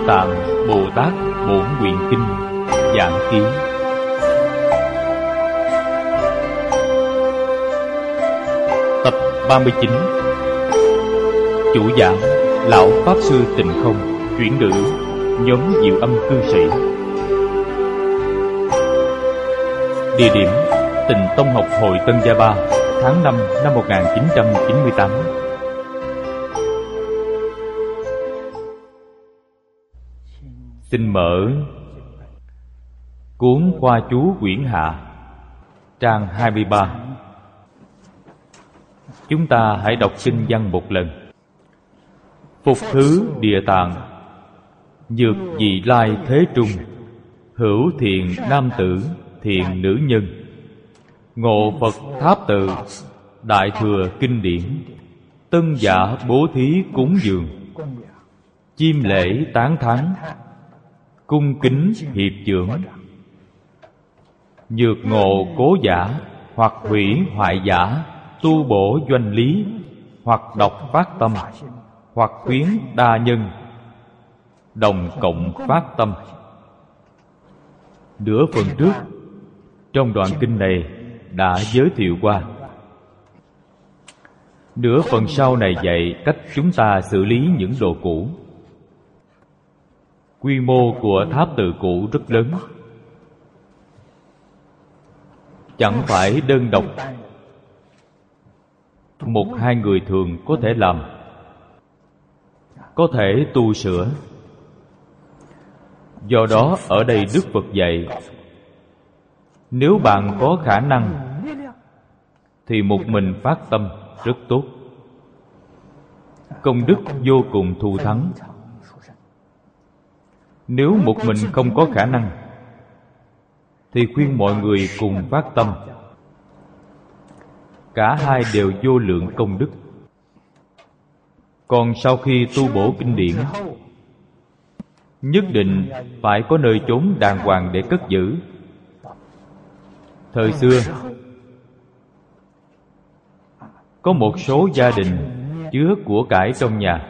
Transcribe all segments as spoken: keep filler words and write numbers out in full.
Tạng Bồ Tát Bổn Nguyện Kinh giảng ký. Tập ba mươi chín. Chủ giảng Lão Pháp Sư Tịnh Không, chuyển ngữ nhóm Diệu Âm Cư Sĩ. Địa điểm Tịnh Tông Học Hội Tân Gia Ba, tháng năm năm một nghìn chín trăm chín mươi tám. Xin mở cuốn Khoa Chú Quyển Hạ, trang hai mươi ba. Chúng ta hãy đọc kinh văn một lần. Phục thứ Địa Tạng, nhược vị lai thế trung, hữu thiện nam tử, thiện nữ nhân, ngộ Phật tháp tự, đại thừa kinh điển, tân giả bố thí cúng dường, chim lễ tán thán, cung kính hiệp chưởng, nhược ngộ cố giả, hoặc hủy hoại giả, tu bổ doanh lý, hoặc độc phát tâm, hoặc khuyến đa nhân, đồng cộng phát tâm. Nửa phần trước trong đoạn kinh này đã giới thiệu qua. Nửa phần sau này dạy cách chúng ta xử lý những đồ cũ. Quy mô của tháp tự cũ rất lớn, chẳng phải đơn độc một hai người thường có thể làm, có thể tu sửa. Do đó ở đây Đức Phật dạy, nếu bạn có khả năng thì một mình phát tâm rất tốt, công đức vô cùng thù thắng. Nếu một mình không có khả năng thì khuyên mọi người cùng phát tâm, cả hai đều vô lượng công đức. Còn sau khi tu bổ kinh điển, nhất định phải có nơi chốn đàng hoàng để cất giữ. Thời xưa có một số gia đình chứa của cải trong nhà,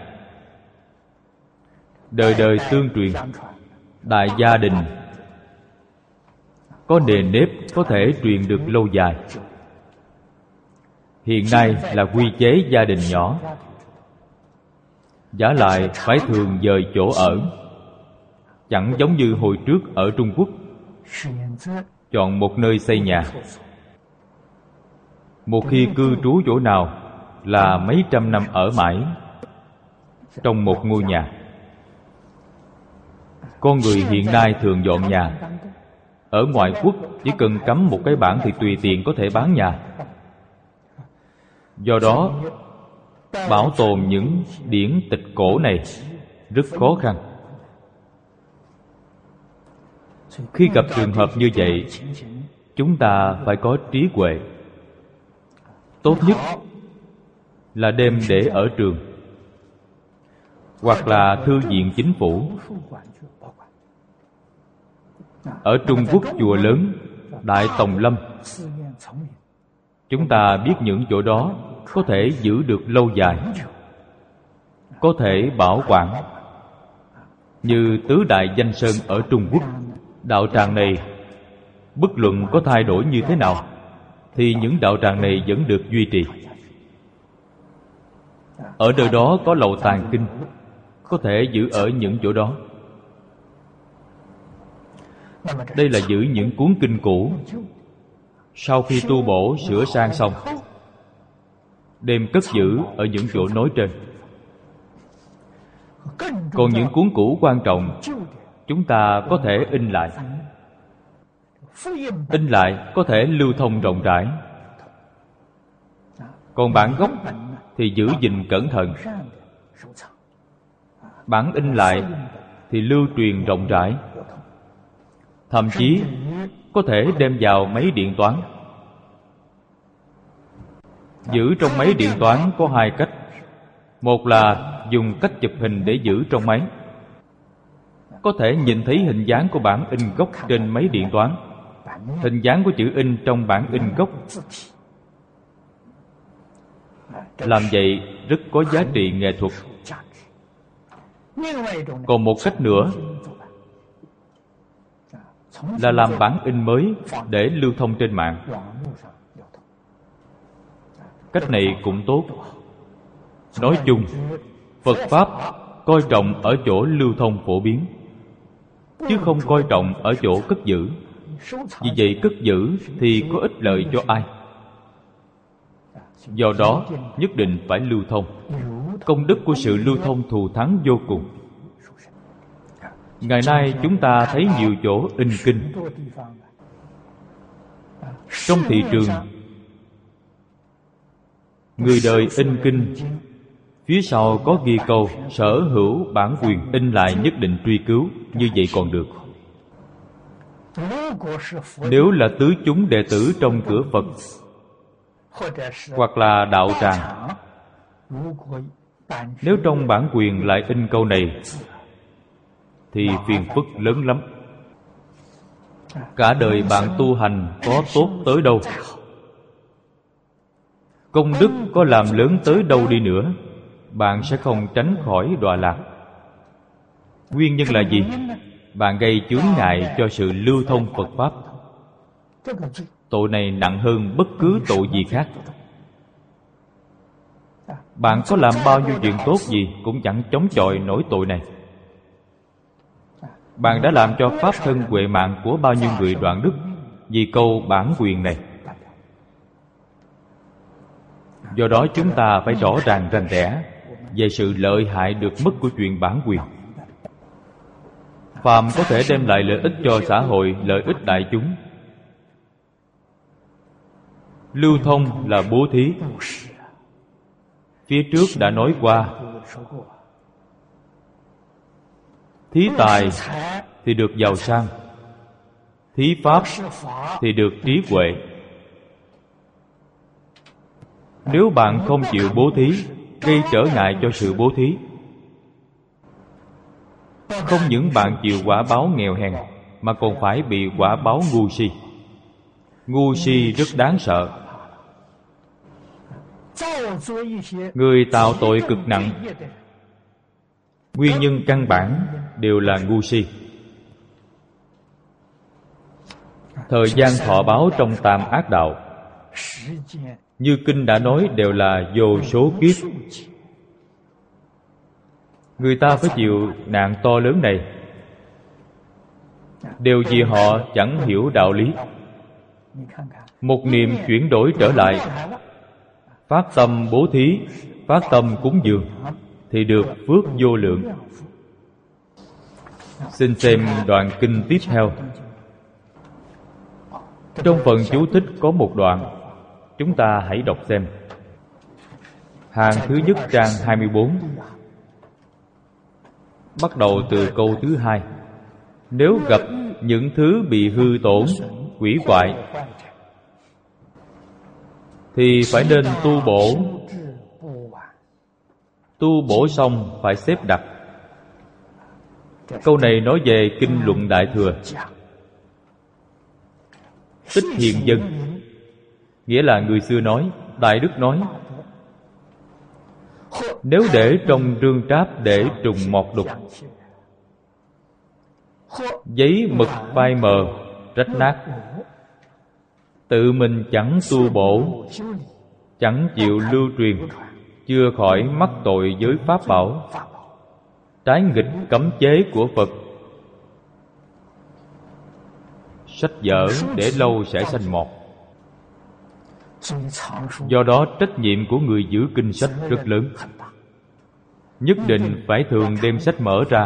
đời đời tương truyền, đại gia đình, có nề nếp có thể truyền được lâu dài. Hiện nay là quy chế gia đình nhỏ, vả lại phải thường dời chỗ ở, chẳng giống như hồi trước ở Trung Quốc, chọn một nơi xây nhà. Một khi cư trú chỗ nào là mấy trăm năm ở mãi trong một ngôi nhà. Con người hiện nay thường dọn nhà. Ở ngoại quốc chỉ cần cắm một cái bảng thì tùy tiện có thể bán nhà. Do đó bảo tồn những điển tịch cổ này rất khó khăn. Khi gặp trường hợp như vậy, chúng ta phải có trí huệ. Tốt nhất là đem để ở trường, hoặc là thư viện chính phủ. Ở Trung Quốc chùa lớn, Đại Tòng Lâm, chúng ta biết những chỗ đó có thể giữ được lâu dài, có thể bảo quản. Như Tứ Đại Danh Sơn ở Trung Quốc, đạo tràng này bất luận có thay đổi như thế nào thì những đạo tràng này vẫn được duy trì. Ở nơi đó có lầu tàng kinh, có thể giữ ở những chỗ đó. Đây là giữ những cuốn kinh cũ, sau khi tu bổ sửa sang xong, đem cất giữ ở những chỗ nói trên. Còn những cuốn cũ quan trọng, chúng ta có thể in lại. In lại có thể lưu thông rộng rãi. Còn bản gốc thì giữ gìn cẩn thận. Bản in lại thì lưu truyền rộng rãi. Thậm chí có thể đem vào máy điện toán. Giữ trong máy điện toán có hai cách. Một là dùng cách chụp hình để giữ trong máy, có thể nhìn thấy hình dáng của bản in gốc trên máy điện toán, hình dáng của chữ in trong bản in gốc. Làm vậy rất có giá trị nghệ thuật. Còn một cách nữa là làm bản in mới để lưu thông trên mạng. Cách này cũng tốt. Nói chung, Phật Pháp coi trọng ở chỗ lưu thông phổ biến, chứ không coi trọng ở chỗ cất giữ. Vì vậy cất giữ thì có ích lợi cho ai? Do đó nhất định phải lưu thông. Công đức của sự lưu thông thù thắng vô cùng. Ngày nay chúng ta thấy nhiều chỗ in kinh. Trong thị trường, người đời in kinh, phía sau có ghi câu sở hữu bản quyền, in lại nhất định truy cứu. Như vậy còn được. Nếu là tứ chúng đệ tử trong cửa Phật hoặc là đạo tràng, nếu trong bản quyền lại in câu này thì phiền phức lớn lắm. Cả đời bạn tu hành có tốt tới đâu, công đức có làm lớn tới đâu đi nữa, bạn sẽ không tránh khỏi đọa lạc. Nguyên nhân là gì? Bạn gây chướng ngại cho sự lưu thông Phật Pháp. Tội này nặng hơn bất cứ tội gì khác. Bạn có làm bao nhiêu chuyện tốt gì cũng chẳng chống chọi nổi tội này. Bạn đã làm cho pháp thân huệ mạng của bao nhiêu người đoạn đức vì câu bản quyền này. Do đó chúng ta phải rõ ràng rành rẽ về sự lợi hại được mất của chuyện bản quyền. Phàm có thể đem lại lợi ích cho xã hội, lợi ích đại chúng. Lưu thông là bố thí. Phía trước đã nói qua, thí tài thì được giàu sang, thí pháp thì được trí huệ. Nếu bạn không chịu bố thí, gây trở ngại cho sự bố thí, không những bạn chịu quả báo nghèo hèn, mà còn phải bị quả báo ngu si. Ngu si rất đáng sợ. Người tạo tội cực nặng, nguyên nhân căn bản đều là ngu si. Thời gian thọ báo trong tam ác đạo, như kinh đã nói, đều là vô số kiếp. Người ta phải chịu nạn to lớn này đều vì họ chẳng hiểu đạo lý. Một niệm chuyển đổi trở lại, phát tâm bố thí, phát tâm cúng dường, thì được phước vô lượng. Xin xem đoạn kinh tiếp theo. Trong phần chú thích có một đoạn, chúng ta hãy đọc xem. Hàng thứ nhất trang hai mươi bốn, bắt đầu từ câu thứ hai. Nếu gặp những thứ bị hư tổn, hủy hoại, thì phải nên tu bổ. Tu bổ xong phải xếp đặt. Câu này nói về kinh luận Đại Thừa. Tích hiền dân, nghĩa là người xưa nói, Đại Đức nói, nếu để trong rương tráp để trùng mọt đục, giấy mực phai mờ, rách nát, tự mình chẳng tu bổ, chẳng chịu lưu truyền, chưa khỏi mắc tội với pháp bảo, trái nghịch cấm chế của Phật. Sách vở để lâu sẽ sanh mọt. Do đó trách nhiệm của người giữ kinh sách rất lớn. Nhất định phải thường đem sách mở ra,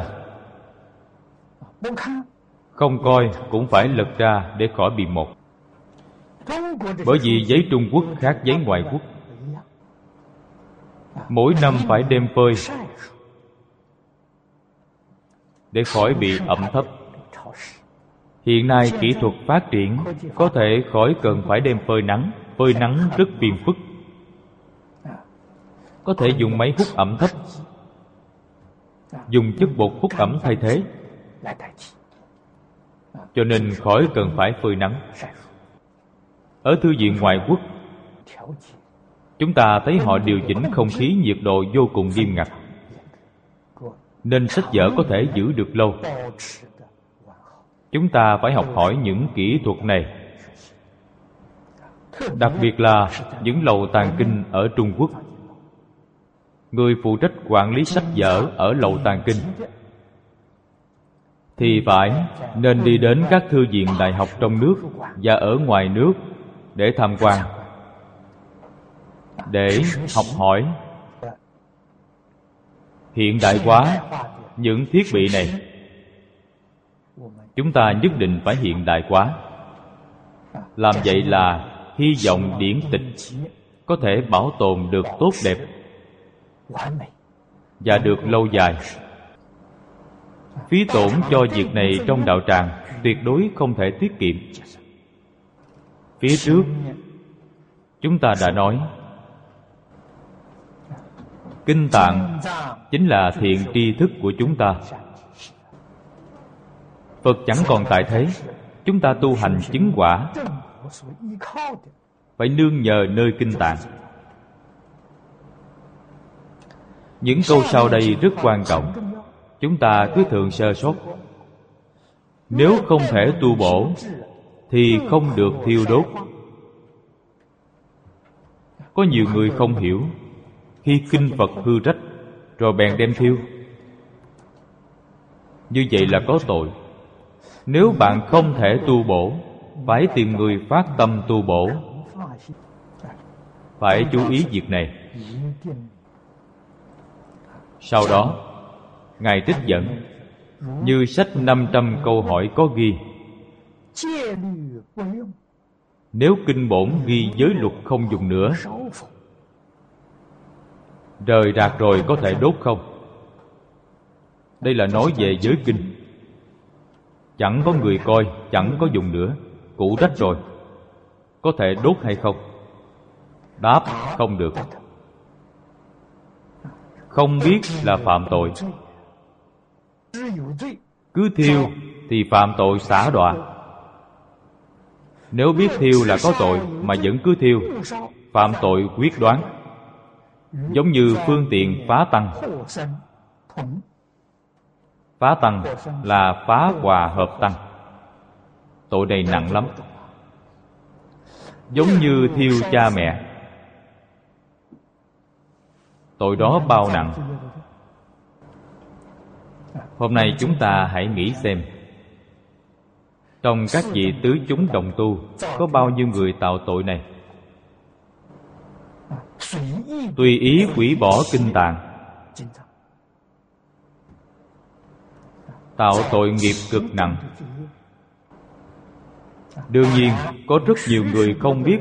không coi cũng phải lật ra để khỏi bị mọt. Bởi vì giấy Trung Quốc khác giấy ngoại quốc, mỗi năm phải đem phơi để khỏi bị ẩm thấp. Hiện nay kỹ thuật phát triển, có thể khỏi cần phải đem phơi nắng. Phơi nắng rất phiền phức. Có thể dùng máy hút ẩm thấp, dùng chất bột hút ẩm thay thế, cho nên khỏi cần phải phơi nắng. Ở thư viện ngoại quốc, chúng ta thấy họ điều chỉnh không khí nhiệt độ vô cùng nghiêm ngặt. nên sách vở có thể giữ được lâu. Chúng ta phải học hỏi những kỹ thuật này, đặc biệt là những lầu tàng kinh ở Trung Quốc. Người phụ trách quản lý sách vở ở lầu tàng kinh thì phải nên đi đến các thư viện đại học trong nước và ở ngoài nước để tham quan, để học hỏi, hiện đại hóa những thiết bị này. Chúng ta nhất định phải hiện đại hóa. Làm vậy là hy vọng điển tịch có thể bảo tồn được tốt đẹp và được lâu dài. Phí tổn cho việc này trong đạo tràng tuyệt đối không thể tiết kiệm. Phía trước chúng ta đã nói, kinh tạng chính là thiện tri thức của chúng ta. Phật chẳng còn tại thế, chúng ta tu hành chứng quả phải nương nhờ nơi kinh tạng. Những câu sau đây rất quan trọng, chúng ta cứ thường sơ sót. Nếu không thể tu bổ thì không được thiêu đốt. Có nhiều người không hiểu, khi kinh Phật hư rách rồi bèn đem thiêu, như vậy là có tội. Nếu bạn không thể tu bổ, phải tìm người phát tâm tu bổ. Phải chú ý việc này. Sau đó Ngài trích dẫn, như sách năm trăm câu hỏi có ghi, nếu kinh bổn ghi giới luật không dùng nữa, rời rạc rồi có thể đốt không? Đây là nói về giới kinh. Chẳng có người coi, chẳng có dùng nữa, cũ rách rồi, có thể đốt hay không? Đáp, không được. Không biết là phạm tội. Cứ thiêu thì phạm tội xả đọa. Nếu biết thiêu là có tội mà vẫn cứ thiêu, phạm tội quyết đoán. Giống như phương tiện phá tăng. Phá tăng là phá hòa hợp tăng. Tội này nặng lắm. Giống như thiêu cha mẹ, tội đó bao nặng. Hôm nay chúng ta hãy nghĩ xem, trong các vị tứ chúng đồng tu có bao nhiêu người tạo tội này? Tùy ý hủy bỏ kinh tạng, tạo tội nghiệp cực nặng. Đương nhiên có rất nhiều người không biết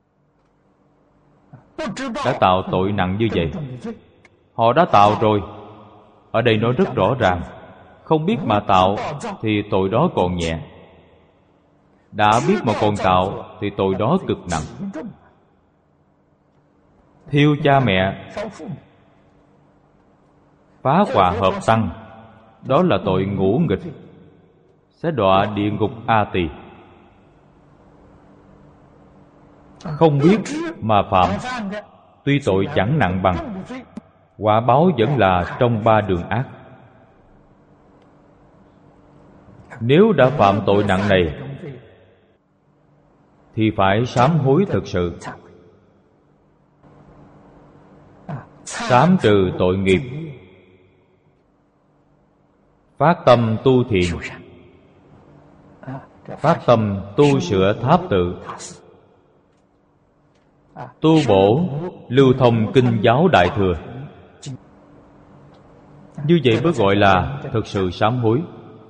đã tạo tội nặng như vậy. Họ đã tạo rồi. Ở đây nói rất rõ ràng, không biết mà tạo thì tội đó còn nhẹ, đã biết mà còn tạo thì tội đó cực nặng. Thiêu cha mẹ, phá hòa hợp tăng, đó là tội ngũ nghịch, sẽ đọa địa ngục A Tỳ. Không biết mà phạm, tuy tội chẳng nặng bằng, quả báo vẫn là trong ba đường ác. Nếu đã phạm tội nặng này thì phải sám hối thực sự, sám trừ tội nghiệp, phát tâm tu thiện, phát tâm tu sửa tháp tự, tu bổ lưu thông kinh giáo đại thừa. Như vậy mới gọi là thực sự sám hối.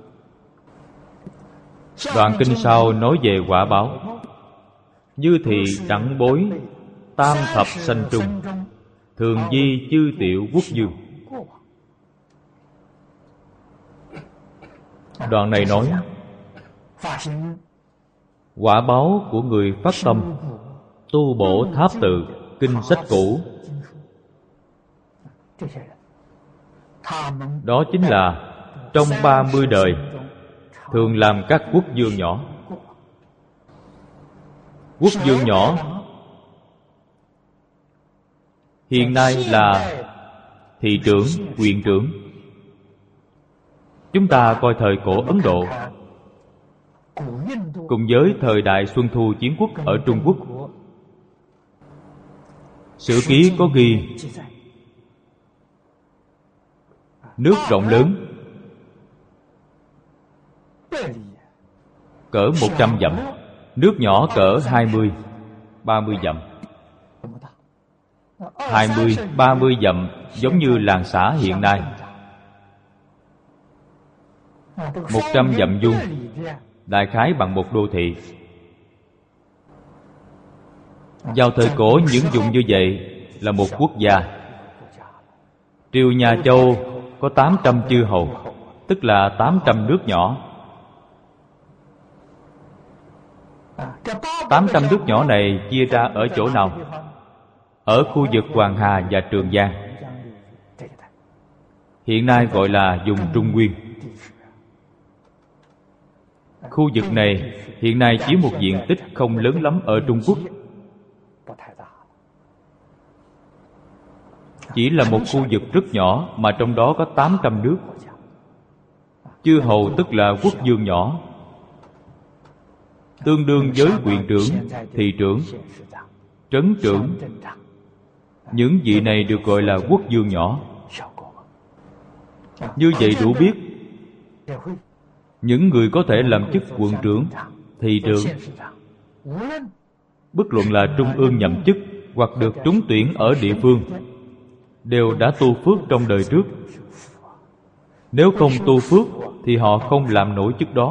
Đoạn kinh sau nói về quả báo. Như thì đặng bối tam thập sanh trung, thường di chư tiểu quốc dương. Đoạn này nói quả báo của người phát tâm tu bổ tháp tự, kinh sách cũ, đó chính là trong ba mươi đời thường làm các quốc vương nhỏ. Quốc vương nhỏ hiện nay là thị trưởng, huyện trưởng. Chúng ta coi thời cổ Ấn Độ cùng với thời đại Xuân Thu Chiến Quốc ở Trung Quốc, sử ký có ghi nước rộng lớn cỡ một trăm dặm, nước nhỏ cỡ hai mươi, ba mươi dặm. Hai mươi, ba mươi dặm giống như làng xã hiện nay. Một trăm dặm vuông đại khái bằng một đô thị. Vào thời cổ, những vùng như vậy là một quốc gia. Triều nhà Châu có tám trăm chư hầu, tức là tám trăm nước nhỏ. Tám trăm nước nhỏ này chia ra ở chỗ nào? Ở khu vực Hoàng Hà và Trường Giang, hiện nay gọi là vùng Trung Nguyên. Khu vực này hiện nay chiếm một diện tích không lớn lắm ở Trung Quốc, chỉ là một khu vực rất nhỏ mà trong đó có tám trăm nước. Chư hầu tức là quốc vương nhỏ, tương đương với huyện trưởng, thị trưởng, trấn trưởng. Những vị này được gọi là quốc vương nhỏ. Như vậy đủ biết những người có thể làm chức quận trưởng, thị trưởng, bất luận là trung ương nhậm chức hoặc được trúng tuyển ở địa phương, đều đã tu phước trong đời trước. Nếu không tu phước thì họ không làm nổi chức đó.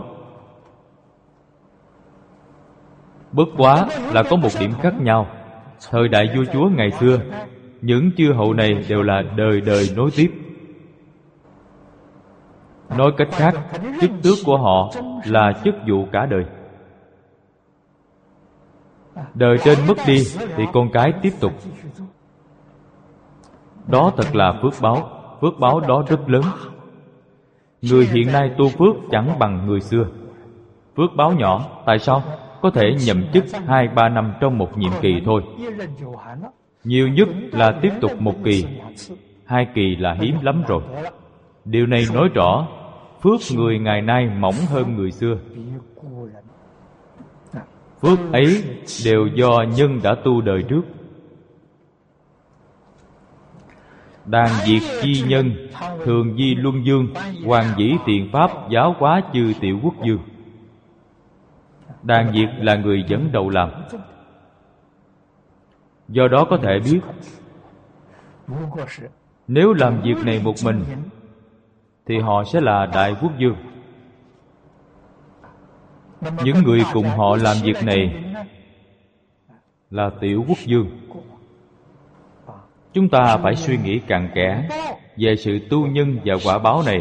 Bất quá là có một điểm khác nhau. Thời đại vua chúa ngày xưa, những chư hầu này đều là đời đời nối tiếp. Nói cách khác, chức tước của họ là chức vụ cả đời. Đời trên mất đi thì con cái tiếp tục. Đó thật là phước báo. Phước báo đó rất lớn. Người hiện nay tu phước chẳng bằng người xưa. Phước báo nhỏ. Tại sao? Có thể nhậm chức hai ba năm trong một nhiệm kỳ thôi. Nhiều nhất là tiếp tục một kỳ. Hai kỳ là hiếm lắm rồi. Điều này nói rõ phước người ngày nay mỏng hơn người xưa. Phước ấy đều do nhân đã tu đời trước. Đàn diệt chi nhân, thường di luân dương, hoàng dĩ tiền pháp, giáo hóa chư tiểu quốc dương. Đàn diệt là người dẫn đầu làm. Do đó có thể biết, nếu làm việc này một mình thì họ sẽ là đại quốc vương. Những người cùng họ làm việc này là tiểu quốc vương. Chúng ta phải suy nghĩ cặn kẽ về sự tu nhân và quả báo này,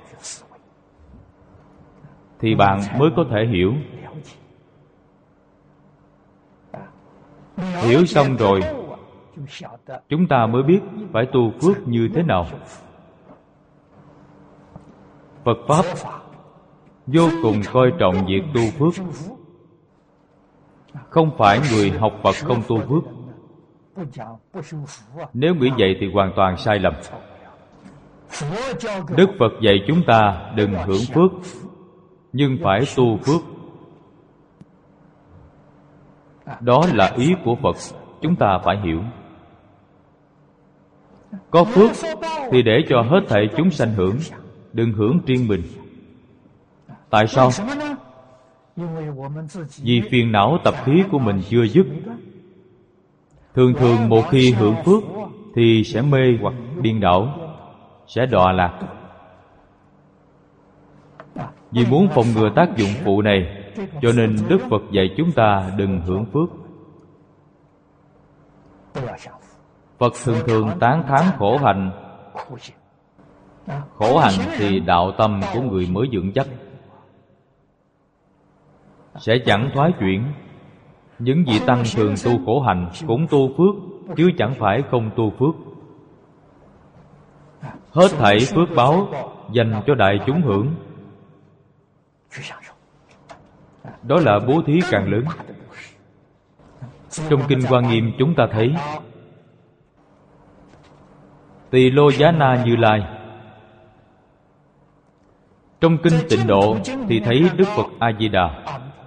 thì bạn mới có thể hiểu. Hiểu xong rồi, chúng ta mới biết phải tu phước như thế nào. Phật Pháp vô cùng coi trọng việc tu phước. Không phải người học Phật không tu phước. Nếu nghĩ vậy thì hoàn toàn sai lầm. Đức Phật dạy chúng ta đừng hưởng phước, nhưng phải tu phước. Đó là ý của Phật, chúng ta phải hiểu. Có phước thì để cho hết thảy chúng sanh hưởng, đừng hưởng riêng mình. Tại sao? Vì phiền não tập khí của mình chưa dứt. Thường thường một khi hưởng phước thì sẽ mê hoặc điên đảo, sẽ đọa lạc. Vì muốn phòng ngừa tác dụng phụ này, cho nên Đức Phật dạy chúng ta đừng hưởng phước. Phật thường thường tán thán khổ hạnh. Khổ hạnh thì đạo tâm của người mới vững chắc, sẽ chẳng thoái chuyển. Những vị tăng thường tu khổ hạnh cũng tu phước, chứ chẳng phải không tu phước. Hết thảy phước báo dành cho đại chúng hưởng. Đó là bố thí càng lớn. Trong Kinh Hoa Nghiêm chúng ta thấy Tỳ Lô Giá Na Như Lai Trong kinh Tịnh Độ thì thấy Đức Phật A-di-đà.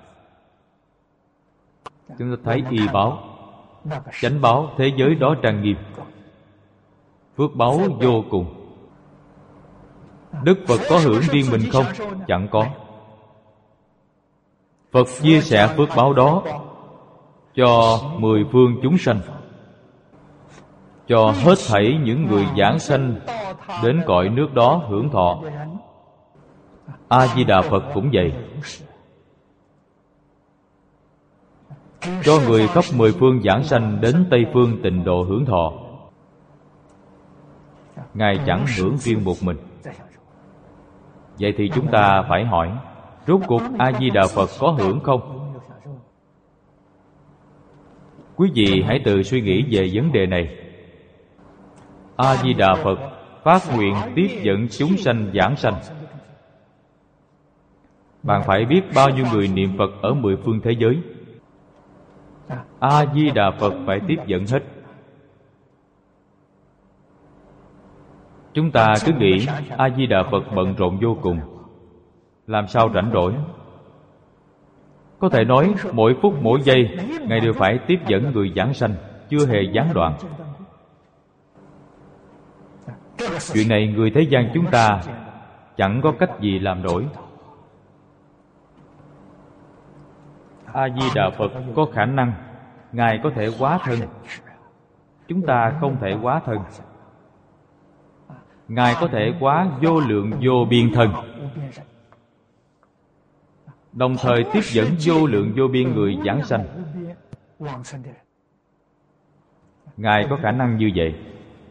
Chúng ta thấy y báo, chánh báo, thế giới đó trang nghiêm, phước báo vô cùng. Đức Phật có hưởng riêng mình không? Chẳng có. Phật chia sẻ phước báo đó cho mười phương chúng sanh, cho hết thảy những người giảng sanh đến cõi nước đó hưởng thọ. A-di-đà Phật cũng vậy, cho người khắp mười phương giảng sanh đến Tây phương Tịnh Độ hưởng thọ. Ngài chẳng hưởng riêng một mình. Vậy thì chúng ta phải hỏi, rốt cuộc A-di-đà Phật có hưởng không? Quý vị hãy tự suy nghĩ về vấn đề này. A-di-đà Phật phát nguyện tiếp dẫn chúng sanh giảng sanh. Bạn phải biết bao nhiêu người niệm Phật ở mười phương thế giới. A-di-đà Phật phải tiếp dẫn hết. Chúng ta cứ nghĩ A-di-đà Phật bận rộn vô cùng, làm sao rảnh rỗi. Có thể nói mỗi phút mỗi giây Ngài đều phải tiếp dẫn người giảng sanh, chưa hề gián đoạn. Chuyện này người thế gian chúng ta chẳng có cách gì làm nổi. A-di-đà Phật có khả năng, Ngài có thể hóa thân, chúng ta không thể hóa thân. Ngài có thể hóa vô lượng vô biên thân, đồng thời tiếp dẫn vô lượng vô biên người giảng sanh. Ngài có khả năng như vậy.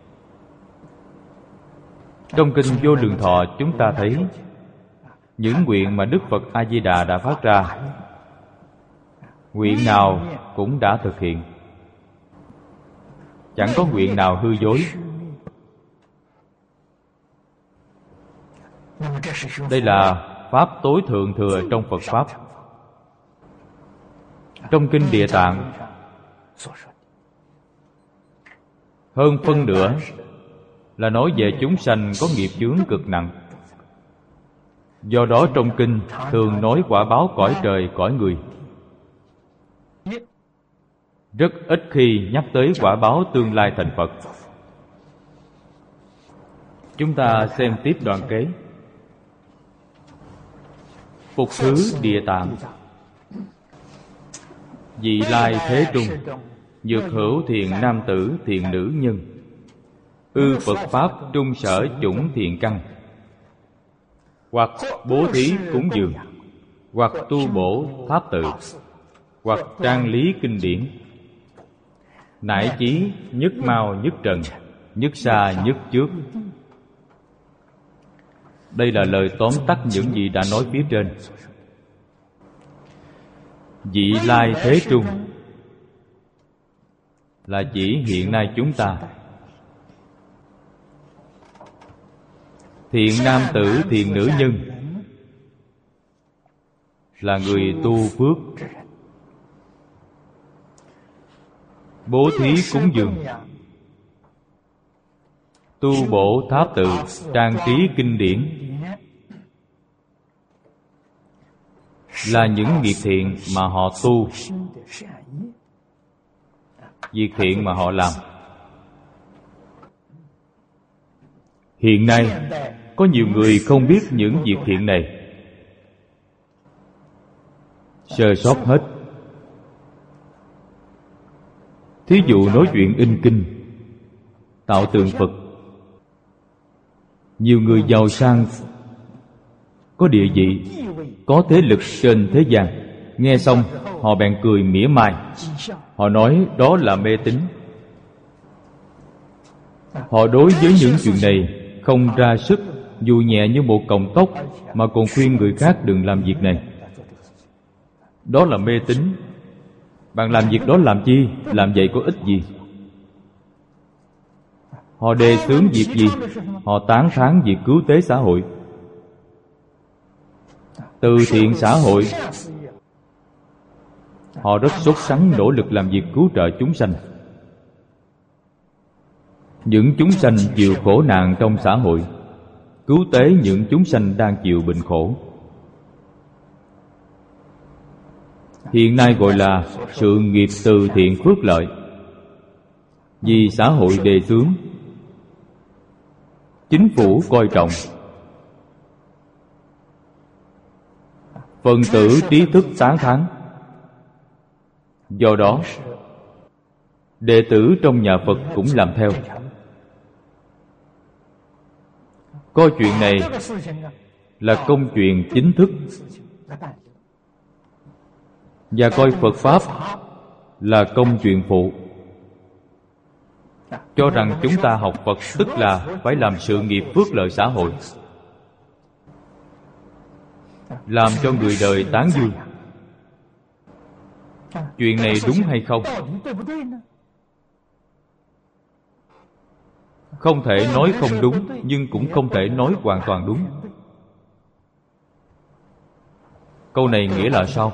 Trong kinh Vô Lượng Thọ chúng ta thấy những nguyện mà Đức Phật A-di-đà đã phát ra, nguyện nào cũng đã thực hiện, chẳng có nguyện nào hư dối. Đây là pháp tối thượng thừa trong Phật Pháp. Trong kinh Địa Tạng, hơn phân nửa là nói về chúng sanh có nghiệp chướng cực nặng. Do đó trong kinh thường nói quả báo cõi trời cõi người, rất ít khi nhắc tới quả báo tương lai thành Phật. Chúng ta xem tiếp đoạn kế. Phục thứ Địa Tạng, vị lai thế trung, nhược hữu thiện nam tử thiện nữ nhân, ư Phật Pháp trung sở chủng thiện căn, hoặc bố thí cúng dường, hoặc tu bổ tháp tự, hoặc trang lý kinh điển, nải chí nhất mau nhất trần, nhất xa nhất trước. Đây là lời tóm tắt những gì đã nói phía trên. Vị lai thế trung là chỉ hiện nay chúng ta. Thiện nam tử thiện nữ nhân là người tu phước. Bố thí cúng dường, tu bổ tháp tự, trang trí kinh điển là những nghiệp thiện mà họ tu, việc thiện mà họ làm. Hiện nay có nhiều người không biết những việc thiện này, sơ sót hết. Thí dụ nói chuyện in kinh, tạo tượng Phật. Nhiều người giàu sang, có địa vị, có thế lực trên thế gian, nghe xong họ bèn cười mỉa mai. Họ nói đó là mê tín. Họ đối với những chuyện này không ra sức, dù nhẹ như một cọng tóc, mà còn khuyên người khác đừng làm việc này. Đó là mê tín. Bạn làm việc đó làm chi? Làm vậy có ích gì? Họ đề xướng việc gì? Họ tán thán việc cứu tế xã hội, từ thiện xã hội. Họ rất sốt sắng nỗ lực làm việc cứu trợ chúng sanh. Những chúng sanh chịu khổ nạn trong xã hội, cứu tế những chúng sanh đang chịu bệnh khổ. Hiện nay gọi là sự nghiệp từ thiện phước lợi. Vì xã hội đề xướng, chính phủ coi trọng, phần tử trí thức tán thán. Do đó, đệ tử trong nhà Phật cũng làm theo. Coi chuyện này là công chuyện chính thức, và coi Phật Pháp là công chuyện phụ. Cho rằng chúng ta học Phật tức là phải làm sự nghiệp phước lợi xã hội, làm cho người đời tán dương. Chuyện này đúng hay không? Không thể nói không đúng, nhưng cũng không thể nói hoàn toàn đúng. Câu này nghĩa là sao?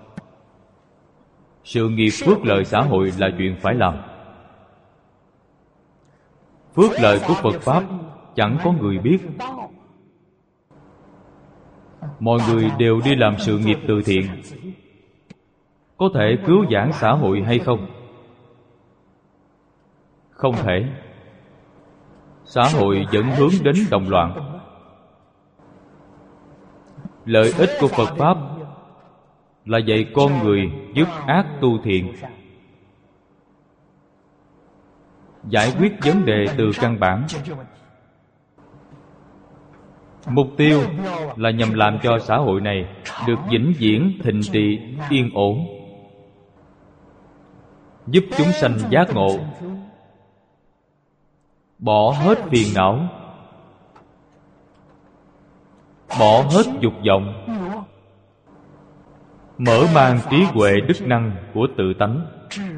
Sự nghiệp phước lợi xã hội là chuyện phải làm. Phước lợi của Phật Pháp chẳng có người biết. Mọi người đều đi làm sự nghiệp từ thiện. Có thể cứu vãn xã hội hay không? Không thể. Xã hội vẫn hướng đến động loạn. Lợi ích của Phật Pháp là dạy con người dứt ác tu thiện, giải quyết vấn đề từ căn bản. Mục tiêu là nhằm làm cho xã hội này được vĩnh viễn thịnh trị, yên ổn, giúp chúng sanh giác ngộ, bỏ hết phiền não, bỏ hết dục vọng, mở mang trí huệ đức năng của tự tánh,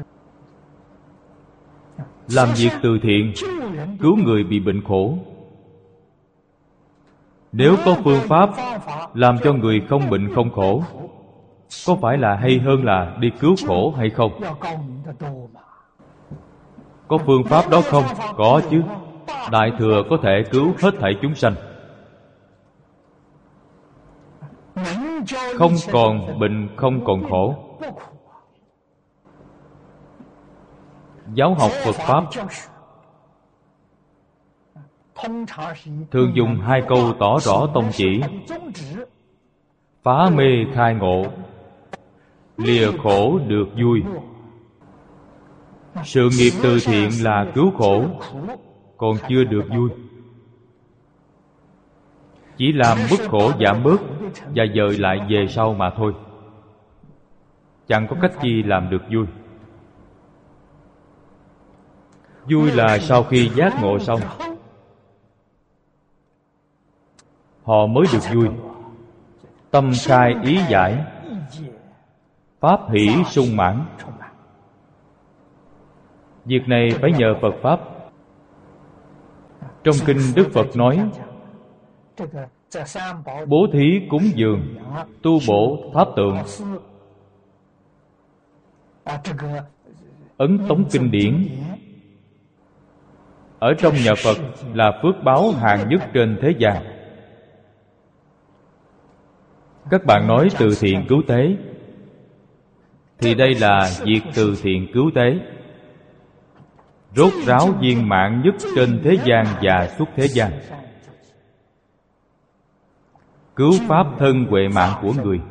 làm việc từ thiện, cứu người bị bệnh khổ. Nếu có phương pháp làm cho người không bệnh không khổ, có phải là hay hơn là đi cứu khổ hay không? Có phương pháp đó không? Có chứ. Đại Thừa có thể cứu hết thảy chúng sanh, không còn bệnh, không còn khổ. Giáo học Phật Pháp thường dùng hai câu tỏ rõ tông chỉ: phá mê khai ngộ, lìa khổ được vui. Sự nghiệp từ thiện là cứu khổ, còn chưa được vui. Chỉ làm bớt khổ giảm bớt và dời lại về sau mà thôi. Chẳng có cách gì làm được vui. Vui là sau khi giác ngộ xong, họ mới được vui. Tâm khai ý giải, pháp hỷ sung mãn. Việc này phải nhờ Phật Pháp. Trong kinh Đức Phật nói, bố thí cúng dường, tu bổ tháp tượng, ấn tống kinh điển, ở trong nhà Phật là phước báo hạng nhất trên thế gian. Các bạn nói từ thiện cứu tế, thì đây là việc từ thiện cứu tế, rốt ráo viên mãn nhất trên thế gian và suốt thế gian. Cứu pháp thân huệ mạng của người,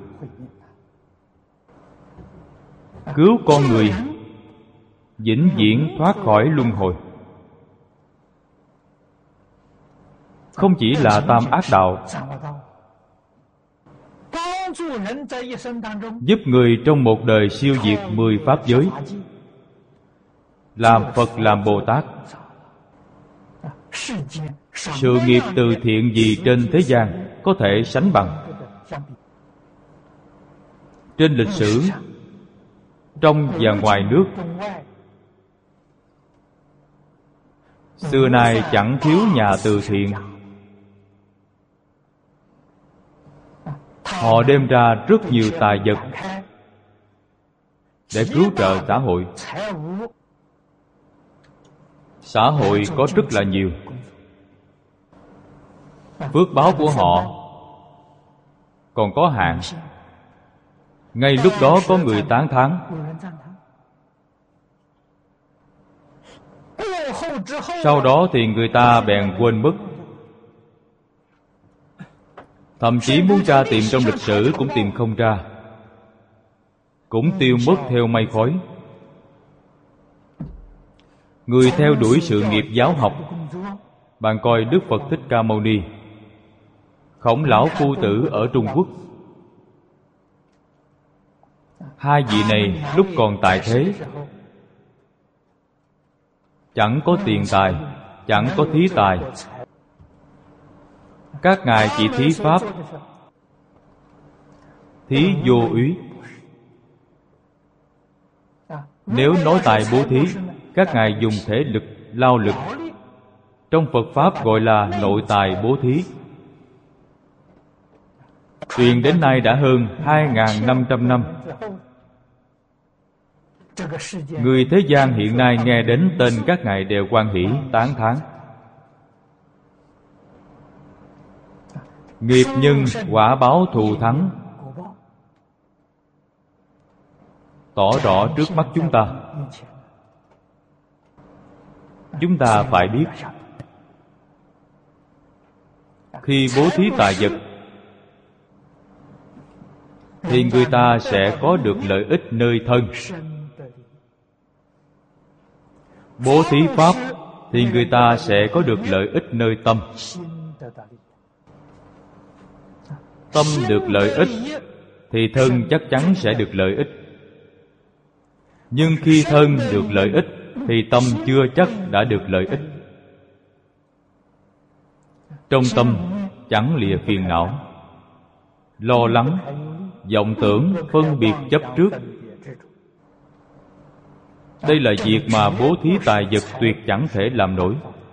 cứu con người vĩnh viễn thoát khỏi luân hồi. Không chỉ là tam ác đạo, giúp người trong một đời siêu diệt mười pháp giới, làm Phật làm Bồ Tát. Sự nghiệp từ thiện gì trên thế gian có thể sánh bằng? Trên lịch sử, trong và ngoài nước, xưa nay chẳng thiếu nhà từ thiện. Họ đem ra rất nhiều tài vật để cứu trợ xã hội. Xã hội có rất là nhiều. phước báo của họ còn có hạn. Ngay lúc đó có người tán thán, sau đó thì người ta bèn quên mất. Thậm chí muốn tra tìm trong lịch sử cũng tìm không ra, cũng tiêu mất theo mây khói. Người theo đuổi sự nghiệp giáo học, bạn coi Đức Phật Thích Ca Mâu Ni, Khổng Lão Phu Tử ở Trung Quốc, hai vị này lúc còn tại thế chẳng có tiền tài, chẳng có thí tài. Các ngài chỉ thí pháp, thí vô úy. Nếu nói tài bố thí, các ngài dùng thể lực, lao lực. Trong Phật Pháp gọi là nội tài bố thí. Truyền đến nay đã hơn hai nghìn năm trăm năm. Người thế gian hiện nay nghe đến tên các ngài đều hoan hỷ, tán thán. Nghiệp nhân quả báo thù thắng tỏ rõ trước mắt chúng ta. Chúng ta phải biết, khi bố thí tài vật thì người ta sẽ có được lợi ích nơi thân. Bố thí pháp thì người ta sẽ có được lợi ích nơi tâm. Tâm được lợi ích thì thân chắc chắn sẽ được lợi ích. Nhưng khi thân được lợi ích thì tâm chưa chắc đã được lợi ích. Trong tâm chẳng lìa phiền não, lo lắng, vọng tưởng, phân biệt chấp trước. Đây là việc mà bố thí tài vật tuyệt chẳng thể làm nổi.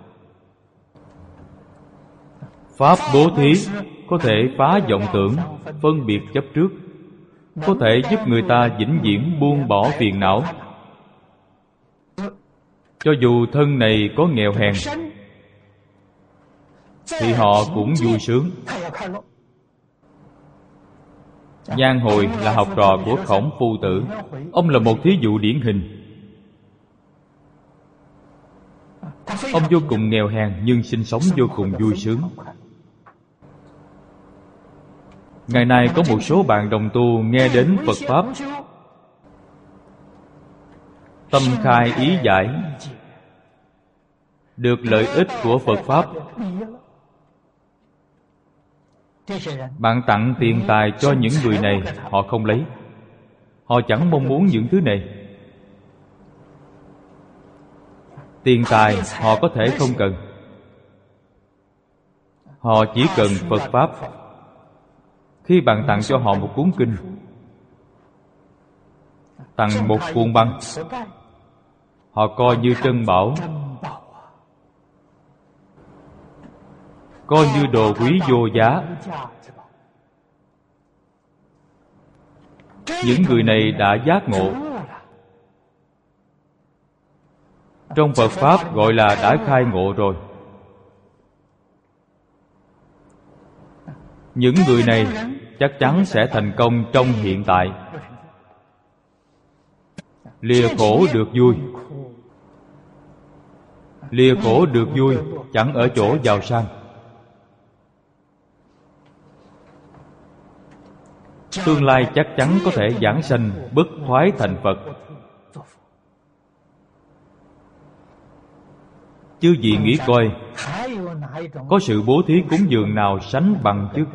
Pháp bố thí có thể phá vọng tưởng, phân biệt chấp trước, có thể giúp người ta vĩnh viễn buông bỏ phiền não. Cho dù thân này có nghèo hèn thì họ cũng vui sướng. Nhan Hồi là học trò của Khổng Phu Tử. Ông là một thí dụ điển hình. Ông vô cùng nghèo hèn nhưng sinh sống vô cùng vui sướng. Ngày nay có một số bạn đồng tu nghe đến Phật Pháp, tâm khai ý giải, được lợi ích của Phật Pháp. Bạn tặng tiền tài cho những người này, họ không lấy. Họ chẳng mong muốn những thứ này. Tiền tài họ có thể không cần. Họ chỉ cần Phật Pháp. Khi bạn tặng cho họ một cuốn kinh, tặng một cuộn băng, họ coi như trân bảo, coi như đồ quý vô giá. Những người này đã giác ngộ. Trong Phật Pháp gọi là đã khai ngộ rồi. Những người này chắc chắn sẽ thành công trong hiện tại. Lìa khổ được vui. Lìa khổ được vui chẳng ở chỗ giàu sang. Tương lai chắc chắn có thể giảng sanh bất thoái thành Phật. Chứ gì nghĩ coi, có sự bố thí cúng dường nào sánh bằng chứ?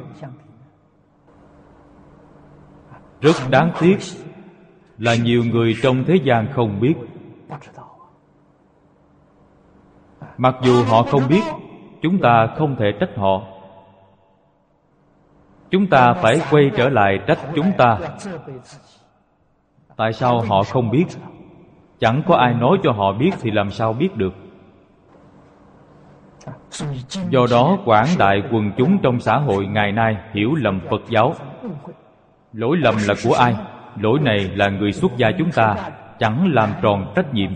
Rất đáng tiếc là nhiều người trong thế gian không biết. Mặc dù họ không biết, chúng ta không thể trách họ. Chúng ta phải quay trở lại trách chúng ta. Tại sao họ không biết? Chẳng có ai nói cho họ biết thì làm sao biết được? Do đó quảng đại quần chúng trong xã hội ngày nay hiểu lầm Phật giáo. Lỗi lầm là của ai? Lỗi này là người xuất gia chúng ta chẳng làm tròn trách nhiệm.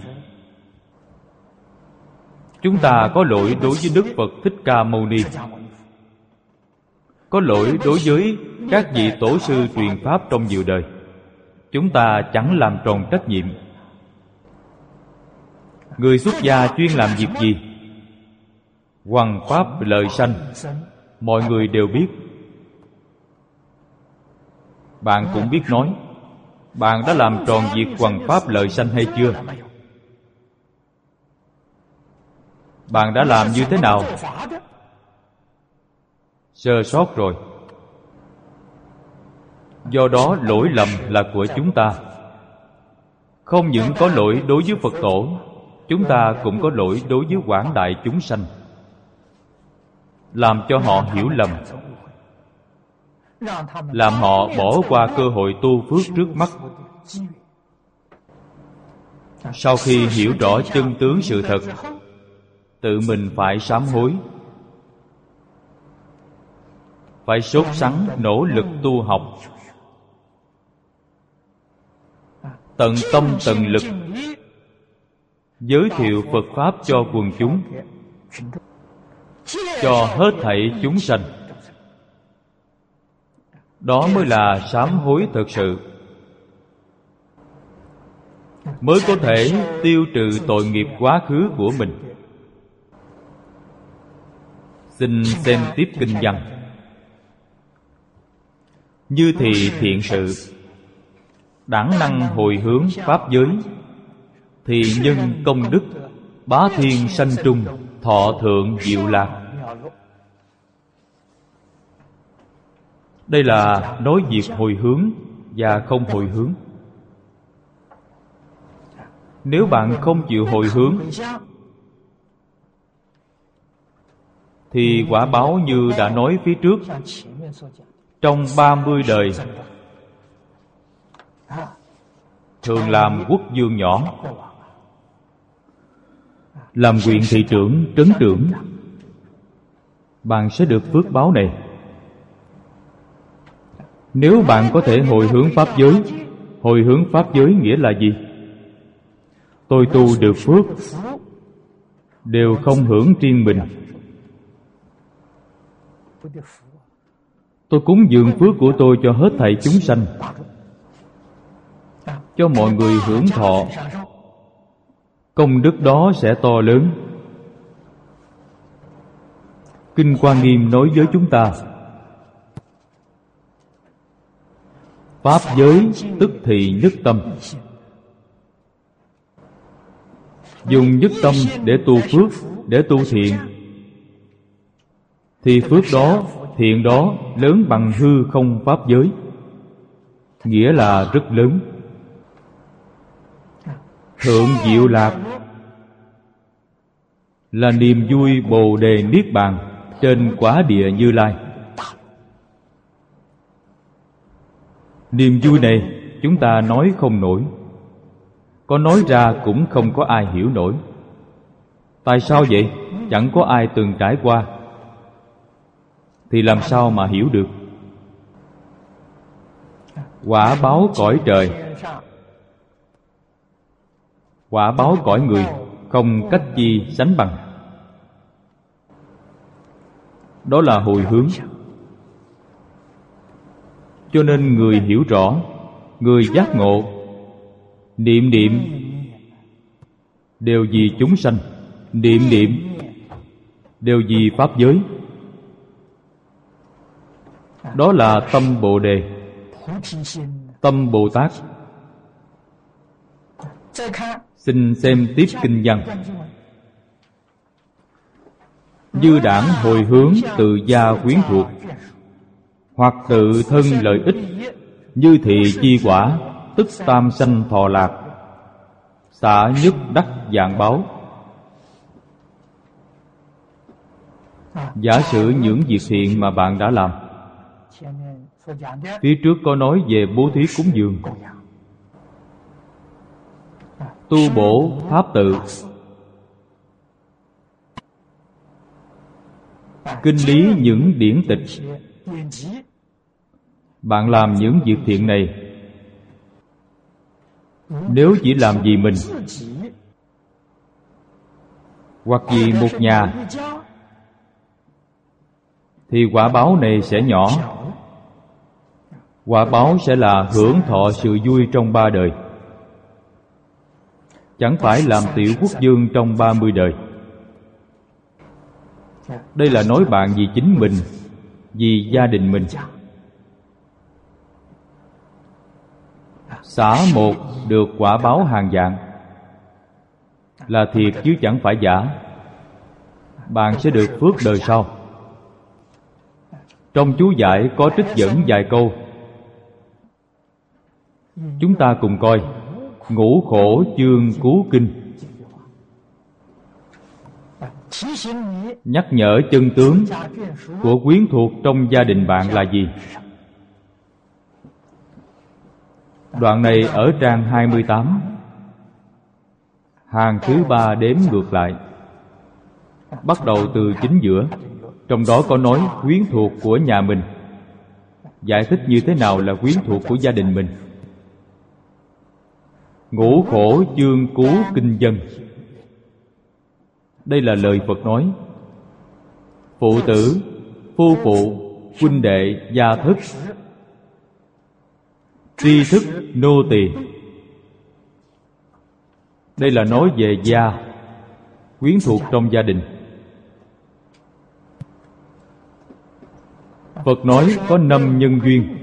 Chúng ta có lỗi đối với Đức Phật Thích Ca Mâu Ni. có lỗi đối với các vị tổ sư truyền pháp trong nhiều đời, chúng ta chẳng làm tròn trách nhiệm. Người xuất gia chuyên làm việc gì? Hoằng pháp lợi sanh, mọi người đều biết. Bạn cũng biết nói, bạn đã làm tròn việc hoằng pháp lợi sanh hay chưa? Bạn đã làm như thế nào? Sơ sót rồi. Do đó lỗi lầm là của chúng ta. Không những có lỗi đối với Phật tổ, chúng ta cũng có lỗi đối với quảng đại chúng sanh, làm cho họ hiểu lầm, làm họ bỏ qua cơ hội tu phước trước mắt. Sau khi hiểu rõ chân tướng sự thật, tự mình phải sám hối, phải sốt sắng nỗ lực tu học, tận tâm tận lực giới thiệu Phật Pháp cho quần chúng, cho hết thảy chúng sanh. Đó mới là sám hối thật sự, mới có thể tiêu trừ tội nghiệp quá khứ của mình. Xin xem tiếp kinh văn. Như thì thiện sự, đẳng năng hồi hướng pháp giới, thì nhân công đức, bá thiên sanh trung, thọ thượng diệu lạc. Đây là nói việc hồi hướng và không hồi hướng. Nếu bạn không chịu hồi hướng, thì quả báo như đã nói phía trước, trong ba mươi đời thường làm quốc vương nhỏ, làm huyện thị trưởng, trấn trưởng, bạn sẽ được phước báo này. Nếu bạn có thể hồi hướng pháp giới, hồi hướng pháp giới nghĩa là gì? Tôi tu được phước, đều không hưởng riêng mình. Tôi cúng dường phước của tôi cho hết thảy chúng sanh, cho mọi người hưởng thọ. Công đức đó sẽ to lớn. Kinh Hoa Nghiêm nói với chúng ta, pháp giới tức thì nhất tâm. Dùng nhất tâm để tu phước, để tu thiện, thì phước đó, thiện đó lớn bằng hư không pháp giới, nghĩa là rất lớn. Thượng diệu lạc là niềm vui bồ đề niết bàn trên quả địa Như Lai. Niềm vui này chúng ta nói không nổi, có nói ra cũng không có ai hiểu nổi. Tại sao vậy? Chẳng có ai từng trải qua, thì làm sao mà hiểu được? Quả báo cõi trời, quả báo cõi người, không cách chi sánh bằng. Đó là hồi hướng. Cho nên người hiểu rõ, người giác ngộ, niệm niệm đều vì chúng sanh, niệm niệm đều vì pháp giới. Đó là tâm Bồ Đề, tâm Bồ Tát. Xin xem tiếp kinh văn. Dư đảng hồi hướng tự gia quyến thuộc, hoặc tự thân lợi ích, như thị chi quả, tức tam sanh thọ lạc, xả nhất đắc dạng báo. Giả sử những việc thiện mà bạn đã làm. Phía trước có nói về bố thí cúng dường, tu bổ pháp tự, kinh lý những điển tịch. Bạn làm những việc thiện này, nếu chỉ làm vì mình hoặc vì một nhà, thì quả báo này sẽ nhỏ. Quả báo sẽ là hưởng thọ sự vui trong ba đời, chẳng phải làm tiểu quốc vương trong ba mươi đời. Đây là nói bạn vì chính mình, vì gia đình mình. Xả một được quả báo hàng vạn là thiệt chứ chẳng phải giả. Bạn sẽ được phước đời sau. Trong chú giải có trích dẫn vài câu, chúng ta cùng coi. Ngũ khổ chương cứu kinh nhắc nhở chân tướng của quyến thuộc trong gia đình bạn là gì. Đoạn này ở trang hai mươi tám, hàng thứ ba đếm ngược lại, bắt đầu từ chính giữa. Trong đó có nói quyến thuộc của nhà mình, giải thích như thế nào là quyến thuộc của gia đình mình. Ngũ khổ chương cứu kinh dân. Đây là lời Phật nói. Phụ tử, phu phụ, huynh đệ, gia thức, tri thức, nô tỳ. Đây là nói về gia, quyến thuộc trong gia đình. Phật nói có năm nhân duyên.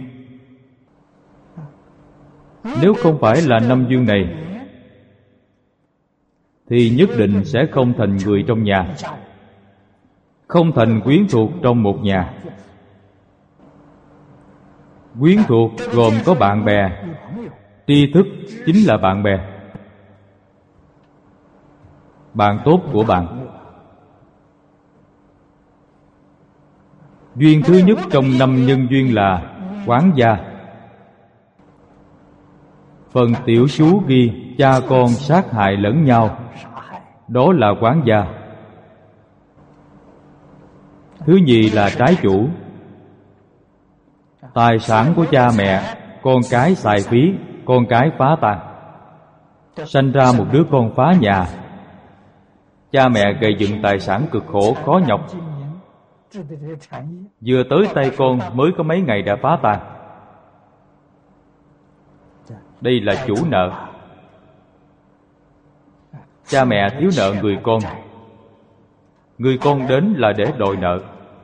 Nếu không phải là năm duyên này thì nhất định sẽ không thành người trong nhà, không thành quyến thuộc trong một nhà. Quyến thuộc gồm có bạn bè, tri thức chính là bạn bè, bạn tốt của bạn. Duyên thứ nhất trong năm nhân duyên là quán gia. Phần tiểu chú ghi cha con sát hại lẫn nhau, đó là quán gia. Thứ nhì là trái chủ. Tài sản của cha mẹ, con cái xài phí, con cái phá tan. Sanh ra một đứa con phá nhà, cha mẹ gây dựng tài sản cực khổ khó nhọc, vừa tới tay con mới có mấy ngày đã phá tan. Đây là chủ nợ. Cha mẹ thiếu nợ người con, người con đến là để đòi nợ.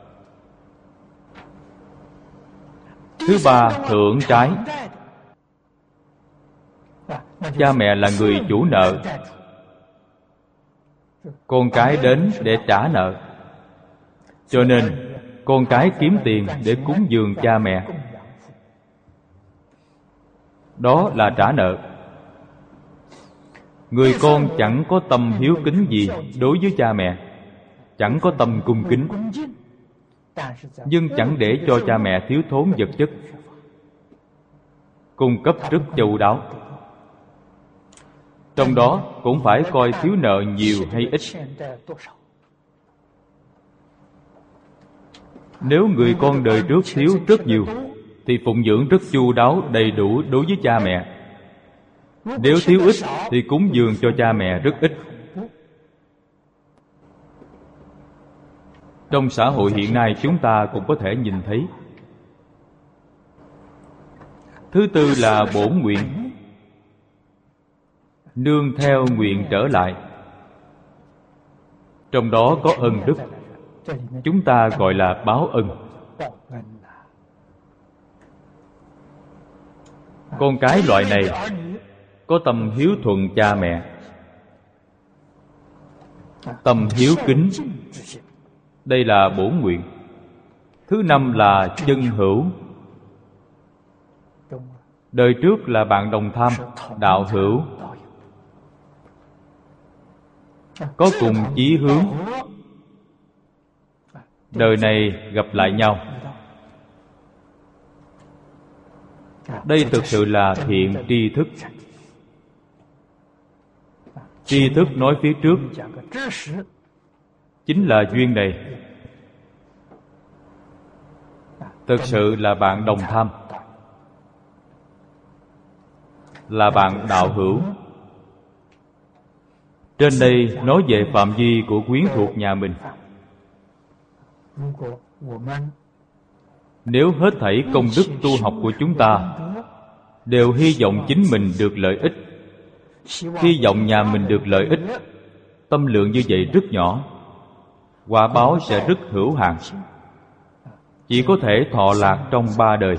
Thứ ba, thượng trái. Cha mẹ là người chủ nợ, con cái đến để trả nợ, cho nên con cái kiếm tiền để cúng dường cha mẹ. Đó là trả nợ. Người con chẳng có tâm hiếu kính gì đối với cha mẹ, chẳng có tâm cung kính, nhưng chẳng để cho cha mẹ thiếu thốn vật chất, cung cấp rất chu đáo. Trong đó cũng phải coi thiếu nợ nhiều hay ít. Nếu người con đời trước thiếu rất nhiều thì phụng dưỡng rất chu đáo đầy đủ đối với cha mẹ. Nếu thiếu ít thì cúng dường cho cha mẹ rất ít. Trong xã hội hiện nay chúng ta cũng có thể nhìn thấy. Thứ tư là bổn nguyện. Nương theo nguyện trở lại. Trong đó có ân đức, chúng ta gọi là báo ân. Con cái loại này có tâm hiếu thuận cha mẹ, tâm hiếu kính. Đây là bổn nguyện. Thứ năm là chân hữu. Đời trước là bạn đồng tham, đạo hữu, có cùng chí hướng. Đời này gặp lại nhau. Đây thực sự là thiện tri thức. Tri thức nói phía trước chính là duyên này. Thực sự là bạn đồng tham, là bạn đạo hữu. Trên đây nói về phạm vi của quyến thuộc nhà mình. Nếu hết thảy công đức tu học của chúng ta đều hy vọng chính mình được lợi ích, hy vọng nhà mình được lợi ích, tâm lượng như vậy rất nhỏ, quả báo sẽ rất hữu hạn, chỉ có thể thọ lạc trong ba đời.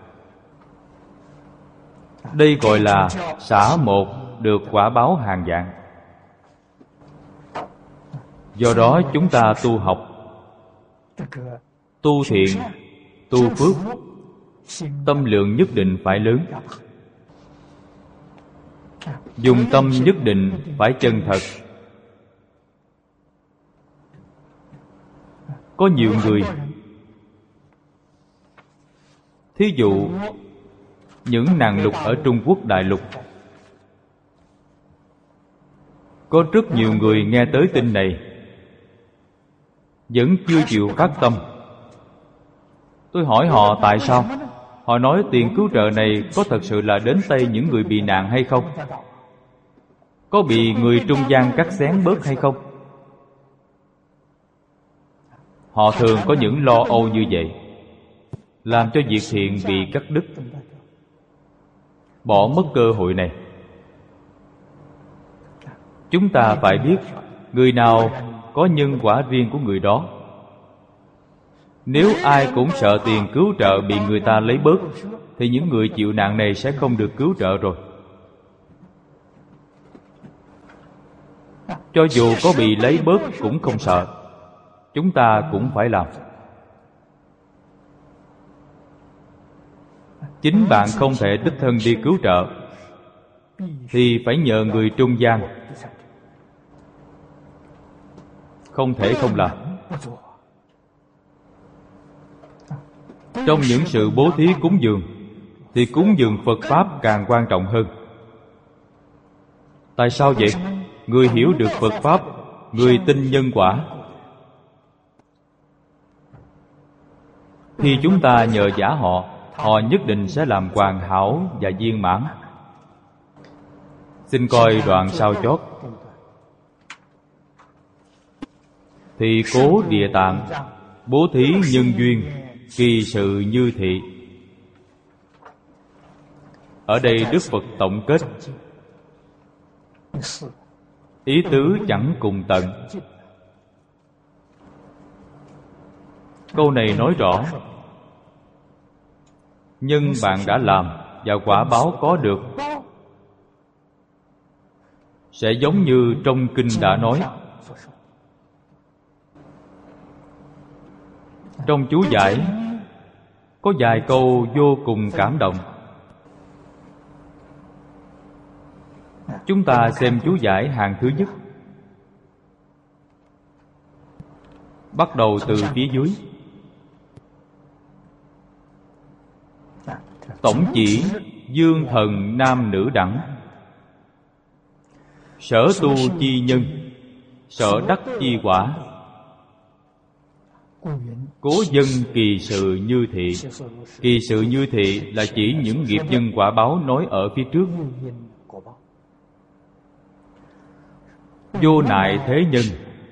Đây gọi là xả một được quả báo hàng vạn. Do đó chúng ta tu học, tu thiện, tu phước, tâm lượng nhất định phải lớn, dùng tâm nhất định phải chân thật. Có nhiều người, thí dụ những nàng lục ở Trung Quốc đại lục, có rất nhiều người nghe tới tin này vẫn chưa chịu phát tâm. Tôi hỏi họ tại sao. Họ nói tiền cứu trợ này có thật sự là đến tay những người bị nạn hay không? Có bị người trung gian cắt xén bớt hay không? Họ thường có những lo âu như vậy, làm cho việc thiện bị cắt đứt, bỏ mất cơ hội này. Chúng ta phải biết, người nào có nhân quả riêng của người đó. Nếu ai cũng sợ tiền cứu trợ bị người ta lấy bớt, thì những người chịu nạn này sẽ không được cứu trợ rồi. Cho dù có bị lấy bớt cũng không sợ, chúng ta cũng phải làm. Chính bạn không thể đích thân đi cứu trợ, thì phải nhờ người trung gian, không thể không làm. Trong những sự bố thí cúng dường, thì cúng dường Phật Pháp càng quan trọng hơn. Tại sao vậy? Người hiểu được Phật Pháp, người tin nhân quả, khi chúng ta nhờ vả họ, họ nhất định sẽ làm hoàn hảo và viên mãn. Xin coi đoạn sau chót. Thì cố Địa Tạng, bố thí nhân duyên, kỳ sự như thị. Ở đây Đức Phật tổng kết, ý tứ chẳng cùng tận. Câu này nói rõ, nhân bạn đã làm và quả báo có được sẽ giống như trong kinh đã nói. Trong chú giải có vài câu vô cùng cảm động. Chúng ta xem chú giải hàng thứ nhất, bắt đầu từ phía dưới. Tổng chỉ dương thần nam nữ đẳng, sở tu chi nhân, sở đắc chi quả. Cố dân kỳ sự như thị. Kỳ sự như thị là chỉ những nghiệp nhân quả báo nói ở phía trước. Vô nại thế nhân,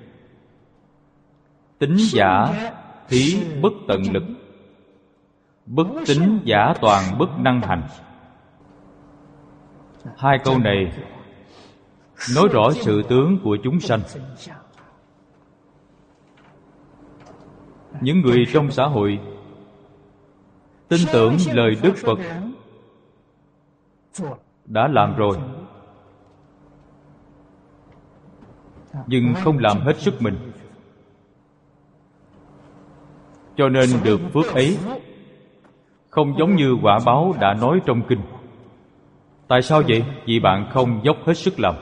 tính giả thí bất tận lực, bất tính giả toàn bất năng hành. Hai câu này nói rõ sự tướng của chúng sanh. Những người trong xã hội tin tưởng lời Đức Phật đã làm rồi, nhưng không làm hết sức mình, cho nên được phước ấy không giống như quả báo đã nói trong kinh. Tại sao vậy? Vì bạn không dốc hết sức làm.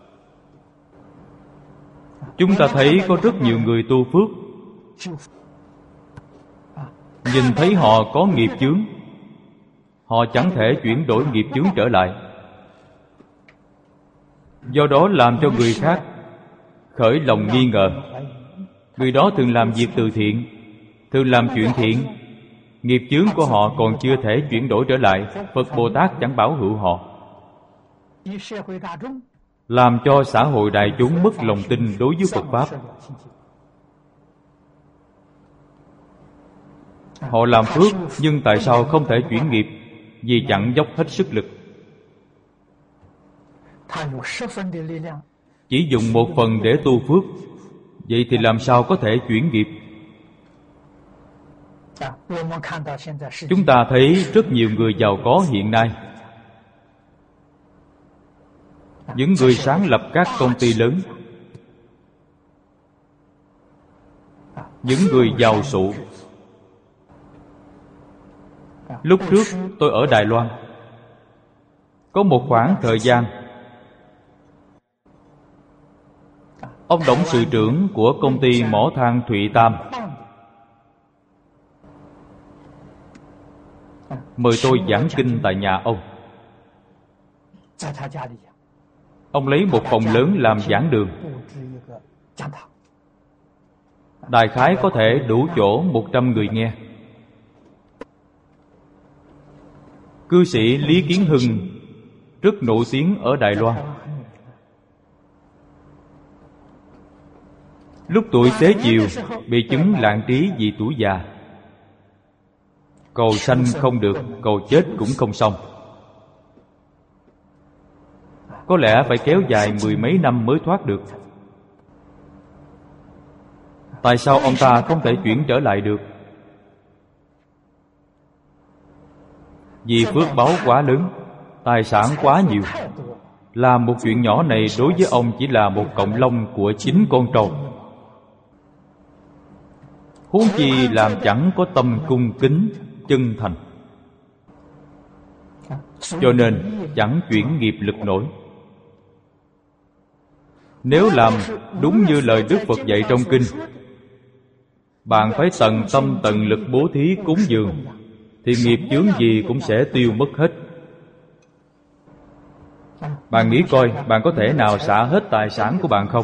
Chúng ta thấy có rất nhiều người tu phước, nhìn thấy họ có nghiệp chướng, họ chẳng thể chuyển đổi nghiệp chướng trở lại. Do đó làm cho người khác khởi lòng nghi ngờ. Người đó thường làm việc từ thiện, thường làm chuyện thiện, nghiệp chướng của họ còn chưa thể chuyển đổi trở lại, Phật Bồ Tát chẳng bảo hộ họ, làm cho xã hội đại chúng mất lòng tin đối với Phật Pháp. Họ làm phước, nhưng tại sao không thể chuyển nghiệp? Vì chẳng dốc hết sức lực. Chỉ dùng một phần để tu phước, vậy thì làm sao có thể chuyển nghiệp? Chúng ta thấy rất nhiều người giàu có hiện nay, những người sáng lập các công ty lớn, những người giàu sụ. Lúc trước tôi ở Đài Loan, có một khoảng thời gian, ông董sự trưởng của công ty mỏ than Thụy Tam mời tôi giảng kinh tại nhà ông. Ông lấy một phòng lớn làm giảng đường, đại khái có thể đủ chỗ một trăm người nghe. Cư sĩ Lý Kiến Hưng rất nổi tiếng ở Đài Loan. Lúc tuổi xế chiều bị chứng lạng trí vì tuổi già, cầu sanh không được, cầu chết cũng không xong. Có lẽ phải kéo dài mười mấy năm mới thoát được. Tại sao ông ta không thể chuyển trở lại được? Vì phước báo quá lớn, tài sản quá nhiều. Làm một chuyện nhỏ này đối với ông chỉ là một cọng lông của chín con trâu. Huống chi làm chẳng có tâm cung kính chân thành, cho nên chẳng chuyển nghiệp lực nổi. Nếu làm đúng như lời Đức Phật dạy trong kinh, bạn phải tận tâm tận lực bố thí cúng dường, thì nghiệp chướng gì cũng sẽ tiêu mất hết. Bạn nghĩ coi, bạn có thể nào xả hết tài sản của bạn không?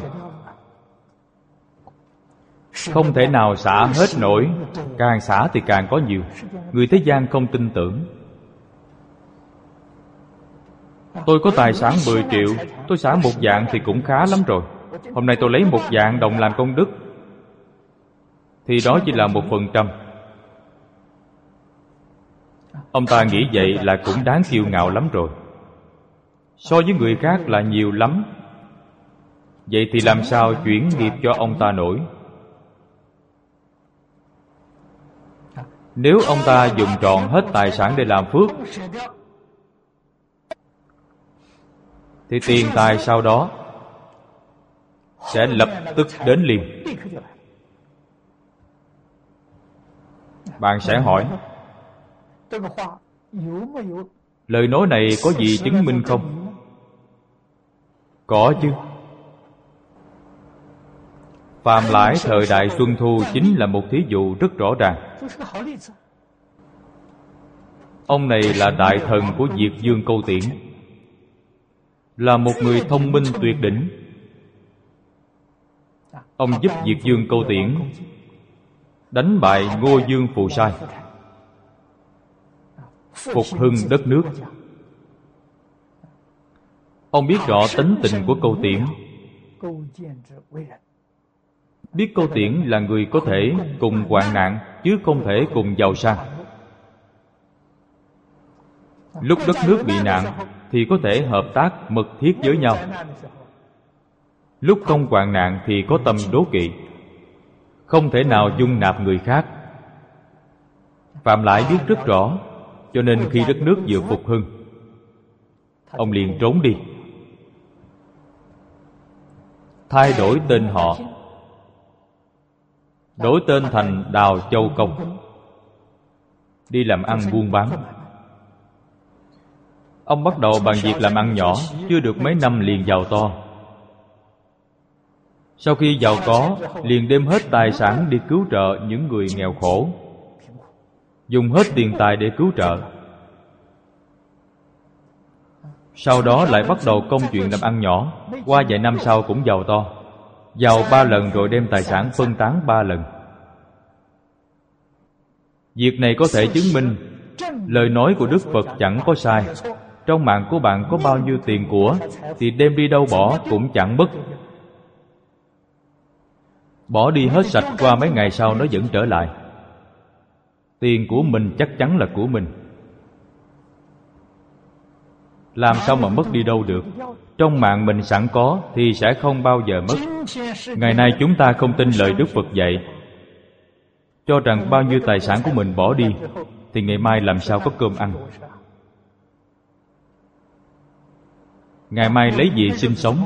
Không thể nào xả hết nổi. Càng xả thì càng có nhiều. Người thế gian không tin tưởng. Tôi có tài sản mười triệu, tôi xả một vạn thì cũng khá lắm rồi. Hôm nay tôi lấy một vạn đồng làm công đức, thì đó chỉ là một phần trăm. Ông ta nghĩ vậy là cũng đáng kiêu ngạo lắm rồi. So với người khác là nhiều lắm. Vậy thì làm sao chuyển nghiệp cho ông ta nổi? Nếu ông ta dùng trọn hết tài sản để làm phước, thì tiền tài sau đó sẽ lập tức đến liền. Bạn sẽ hỏi, lời nói này có gì chứng minh không? Có chứ. Phạm Lãi thời đại Xuân Thu chính là một thí dụ rất rõ ràng. Ông này là đại thần của Diệt Dương Câu Tiễn, là một người thông minh tuyệt đỉnh. Ông giúp Diệt Dương Câu Tiễn đánh bại Ngô Dương Phù Sai, phục hưng đất nước. Ông biết rõ tính tình của Câu Tiễn, biết Câu Tiễn là người có thể cùng hoạn nạn, chứ không thể cùng giàu sang. Lúc đất nước bị nạn thì có thể hợp tác mật thiết với nhau. Lúc không hoạn nạn thì có tâm đố kỵ, không thể nào dung nạp người khác. Phạm Lãi biết rất rõ, cho nên khi đất nước vừa phục hưng, ông liền trốn đi, thay đổi tên họ, đổi tên thành Đào Châu Công, đi làm ăn buôn bán. Ông bắt đầu bằng việc làm ăn nhỏ, chưa được mấy năm liền giàu to. Sau khi giàu có, liền đem hết tài sản đi cứu trợ những người nghèo khổ, dùng hết tiền tài để cứu trợ. Sau đó lại bắt đầu công chuyện làm ăn nhỏ, qua vài năm sau cũng giàu to. Giàu ba lần rồi đem tài sản phân tán ba lần. Việc này có thể chứng minh lời nói của Đức Phật chẳng có sai. Trong mạng của bạn có bao nhiêu tiền của thì đem đi đâu bỏ cũng chẳng mất. Bỏ đi hết sạch, qua mấy ngày sau nó vẫn trở lại. Tiền của mình chắc chắn là của mình, làm sao mà mất đi đâu được. Trong mạng mình sẵn có thì sẽ không bao giờ mất. Ngày nay chúng ta không tin lời Đức Phật dạy, cho rằng bao nhiêu tài sản của mình bỏ đi thì ngày mai làm sao có cơm ăn, ngày mai lấy gì sinh sống.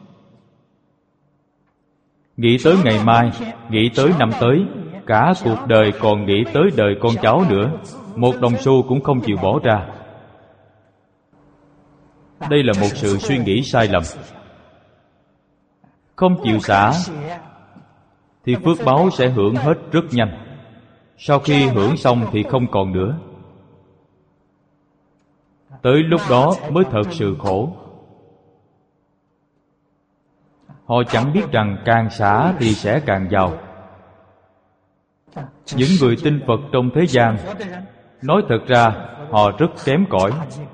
Nghĩ tới ngày mai, nghĩ tới năm tới, cả cuộc đời còn nghĩ tới đời con cháu nữa, một đồng xu cũng không chịu bỏ ra. Đây là một sự suy nghĩ sai lầm. Không chịu xả thì phước báu sẽ hưởng hết rất nhanh. Sau khi hưởng xong thì không còn nữa. Tới lúc đó mới thật sự khổ. Họ chẳng biết rằng càng xả thì sẽ càng giàu. Những người tin Phật trong thế gian, nói thật ra họ rất kém cỏi.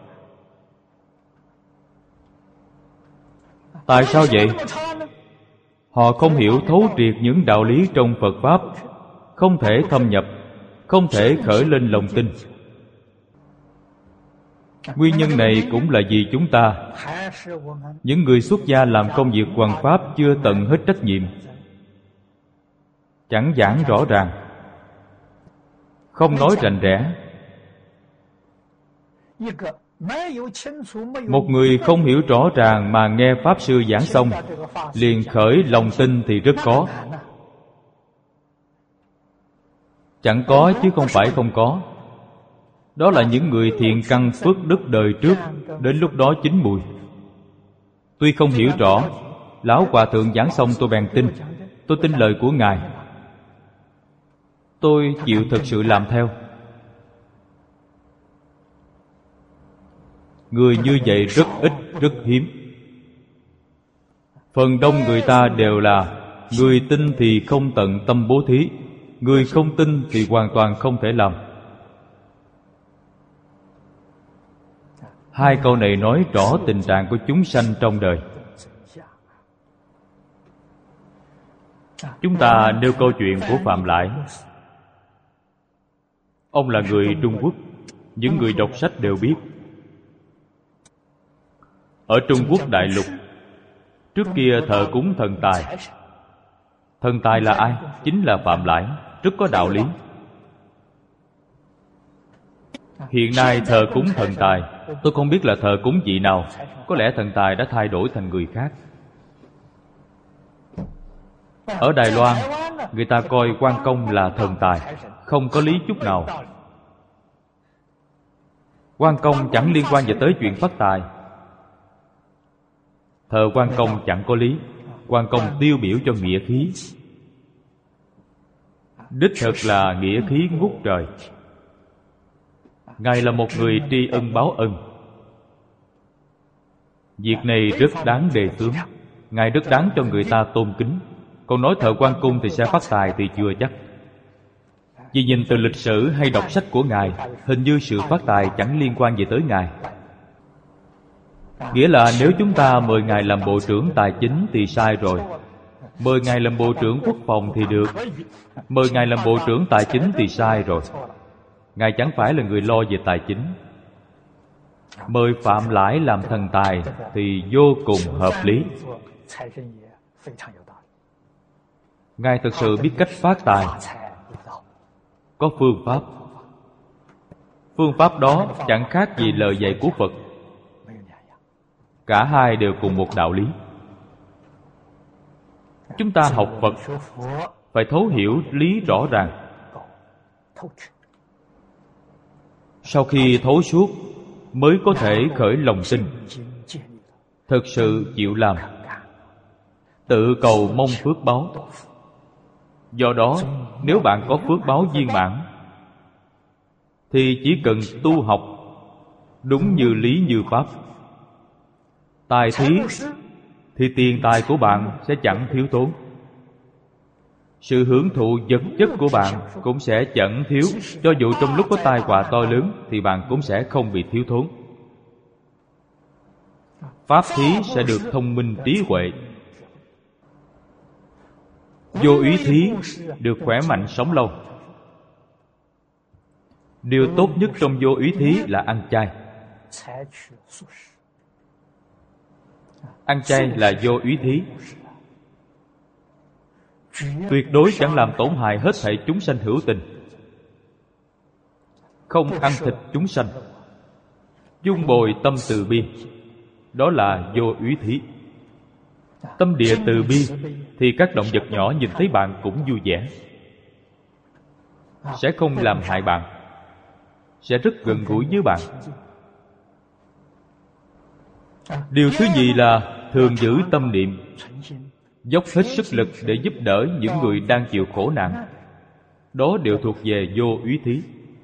Tại sao vậy? Họ không hiểu thấu triệt những đạo lý trong Phật Pháp, không thể thâm nhập, không thể khởi lên lòng tin. Nguyên nhân này cũng là vì chúng ta, những người xuất gia làm công việc hoằng pháp, chưa tận hết trách nhiệm, chẳng giảng rõ ràng, không nói rành rẽ. Một người không hiểu rõ ràng mà nghe Pháp Sư giảng xong liền khởi lòng tin thì rất khó. Chẳng có chứ không phải không có. Đó là những người thiện căn phước đức đời trước, đến lúc đó chín mùi. Tuy không hiểu rõ, Lão Hòa Thượng giảng xong tôi bèn tin. Tôi tin lời của Ngài, tôi chịu thực sự làm theo. Người như vậy rất ít, rất hiếm. Phần đông người ta đều là người tin thì không tận tâm bố thí, người không tin thì hoàn toàn không thể làm. Hai câu này nói rõ tình trạng của chúng sanh trong đời. Chúng ta nêu câu chuyện của Phạm Lãi. Ông là người Trung Quốc, những người đọc sách đều biết. Ở Trung Quốc đại lục, trước kia thờ cúng thần tài. Thần tài là ai? Chính là Phạm Lãi, rất có đạo lý. Hiện nay thờ cúng thần tài, tôi không biết là thờ cúng vị nào. Có lẽ thần tài đã thay đổi thành người khác. Ở Đài Loan, người ta coi Quan Công là thần tài, không có lý chút nào. Quan Công chẳng liên quan gì tới chuyện phát tài. Thờ Quan Công chẳng có lý. Quan Công tiêu biểu cho nghĩa khí, đích thực là nghĩa khí ngút trời. Ngài là một người tri ân báo ân. Việc này rất đáng đề xướng. Ngài rất đáng cho người ta tôn kính. Còn nói thờ Quan Cung thì sẽ phát tài thì chưa chắc. Vì nhìn từ lịch sử hay đọc sách của Ngài, hình như sự phát tài chẳng liên quan gì tới Ngài. Nghĩa là nếu chúng ta mời Ngài làm Bộ trưởng Tài chính thì sai rồi. Mời Ngài làm Bộ trưởng Quốc phòng thì được. Mời Ngài làm Bộ trưởng Tài chính thì sai rồi. Ngài chẳng phải là người lo về tài chính. Mời Phạm Lãi làm thần tài thì vô cùng hợp lý. Ngài thực sự biết cách phát tài, có phương pháp. Phương pháp đó chẳng khác gì lời dạy của Phật. Cả hai đều cùng một đạo lý. Chúng ta học Phật phải thấu hiểu lý rõ ràng. Sau khi thấu suốt mới có thể khởi lòng tin, thực sự chịu làm, tự cầu mong phước báo. Do đó, nếu bạn có phước báo viên mãn thì chỉ cần tu học đúng như lý như pháp, tài thí, thì tiền tài của bạn sẽ chẳng thiếu thốn. Sự hưởng thụ vật chất của bạn cũng sẽ chẳng thiếu. Cho dù trong lúc có tai họa to lớn thì bạn cũng sẽ không bị thiếu thốn. Pháp thí sẽ được thông minh trí huệ. Vô úy thí được khỏe mạnh sống lâu. Điều tốt nhất trong vô úy thí là ăn chay. Ăn chay là vô úy thí, tuyệt đối chẳng làm tổn hại hết thảy chúng sanh hữu tình. Không ăn thịt chúng sanh, dung bồi tâm từ bi, đó là vô úy thí. Tâm địa từ bi thì các động vật nhỏ nhìn thấy bạn cũng vui vẻ, sẽ không làm hại bạn, sẽ rất gần gũi với bạn. Điều thứ nhì là thường giữ tâm niệm, dốc hết sức lực để giúp đỡ những người đang chịu khổ nạn. Đó đều thuộc về vô úy thí.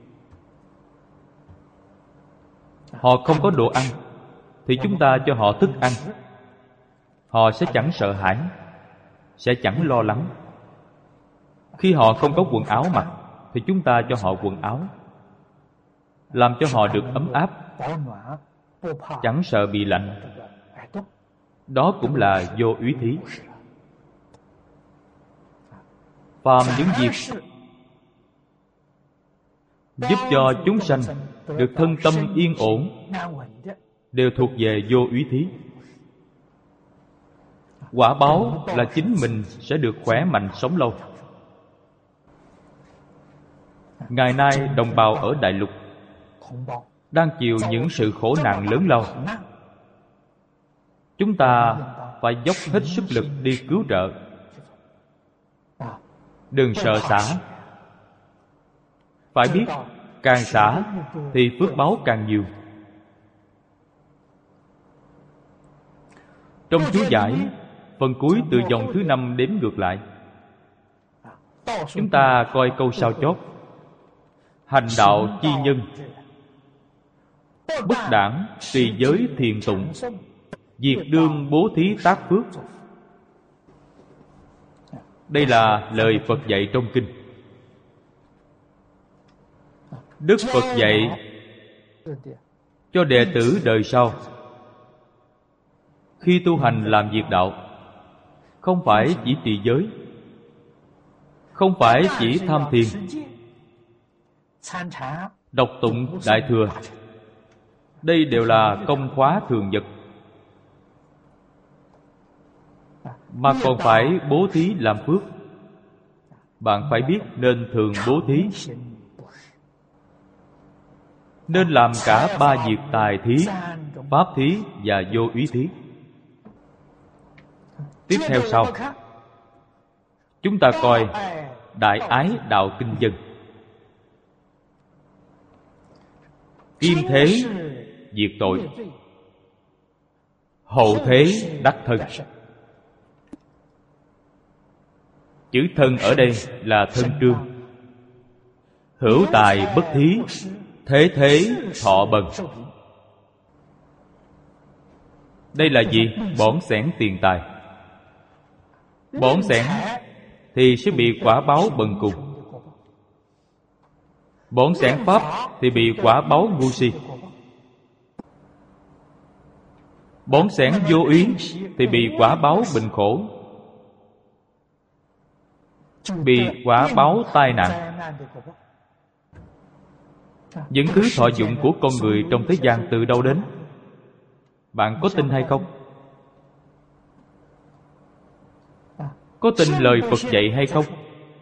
Họ không có đồ ăn thì chúng ta cho họ thức ăn, họ sẽ chẳng sợ hãi, sẽ chẳng lo lắng. Khi họ không có quần áo mặc thì chúng ta cho họ quần áo, làm cho họ được ấm áp, chẳng sợ bị lạnh. Đó cũng là vô úy thí. Phàm những việc giúp cho chúng sanh được thân tâm yên ổn đều thuộc về vô úy thí. Quả báo là chính mình sẽ được khỏe mạnh sống lâu. Ngày nay đồng bào ở đại lục đang chịu những sự khổ nạn lớn lao. Chúng ta phải dốc hết sức lực đi cứu trợ. Đừng sợ xả. Phải biết càng xả thì phước báo càng nhiều. Trong chú giải phần cuối từ dòng thứ năm đếm ngược lại, chúng ta coi câu sau chót: hành đạo chi nhân, bất đảng tùy giới thiền tụng, diệt đương bố thí tác phước. Đây là lời Phật dạy trong kinh. Đức Phật dạy cho đệ tử đời sau khi tu hành làm việc đạo, không phải chỉ trì giới, không phải chỉ tham thiền, đọc tụng đại thừa. Đây đều là công khóa thường nhật, mà còn phải bố thí làm phước. Bạn phải biết nên thường bố thí, nên làm cả ba việc tài thí, pháp thí và vô úy thí. Tiếp theo sau, chúng ta coi Đại Ái Đạo Kinh Dân. Kim thế diệt tội, hậu thế đắc thân. Chữ thân ở đây là thân trương. Hữu tài bất thí, thế thế thọ bần. Đây là gì? Bỏn xẻn tiền tài. Bỏn xẻn thì sẽ bị quả báo bần cùng. Bỏn xẻn pháp thì bị quả báo ngu si. Bỏn xẻn vô úy thì bị quả báo bình khổ, bị quả báo tai nạn. Những thứ thọ dụng của con người trong thế gian từ đâu đến? Bạn có tin hay không? Có tin lời Phật dạy hay không?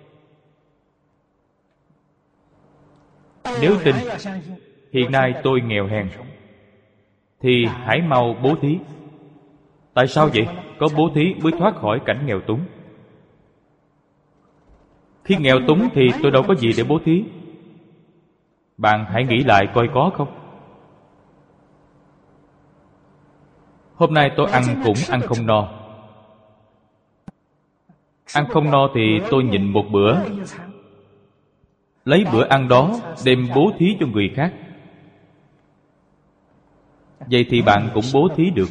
Nếu tin, hiện nay tôi nghèo hèn, thì hãy mau bố thí. Tại sao vậy? Có bố thí mới thoát khỏi cảnh nghèo túng. Khi nghèo túng thì tôi đâu có gì để bố thí. Bạn hãy nghĩ lại coi có không? Hôm nay tôi ăn cũng ăn không no. Ăn không no thì tôi nhịn một bữa, lấy bữa ăn đó đem bố thí cho người khác. Vậy thì bạn cũng bố thí được.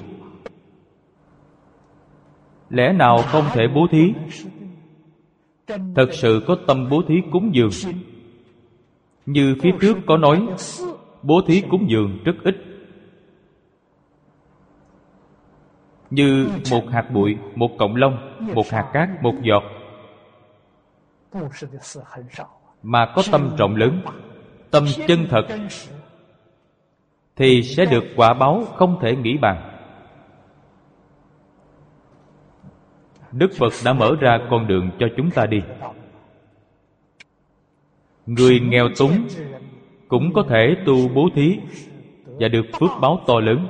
Lẽ nào không thể bố thí? Thật sự có tâm bố thí cúng dường. Như phía trước có nói, bố thí cúng dường rất ít. Như một hạt bụi, một cọng lông, một hạt cát, một giọt, mà có tâm trọng lớn. tâm chân thật, thì sẽ được quả báo không thể nghĩ bàn. Đức Phật đã mở ra con đường cho chúng ta đi. Người nghèo túng cũng có thể tu bố thí và được phước báo to lớn.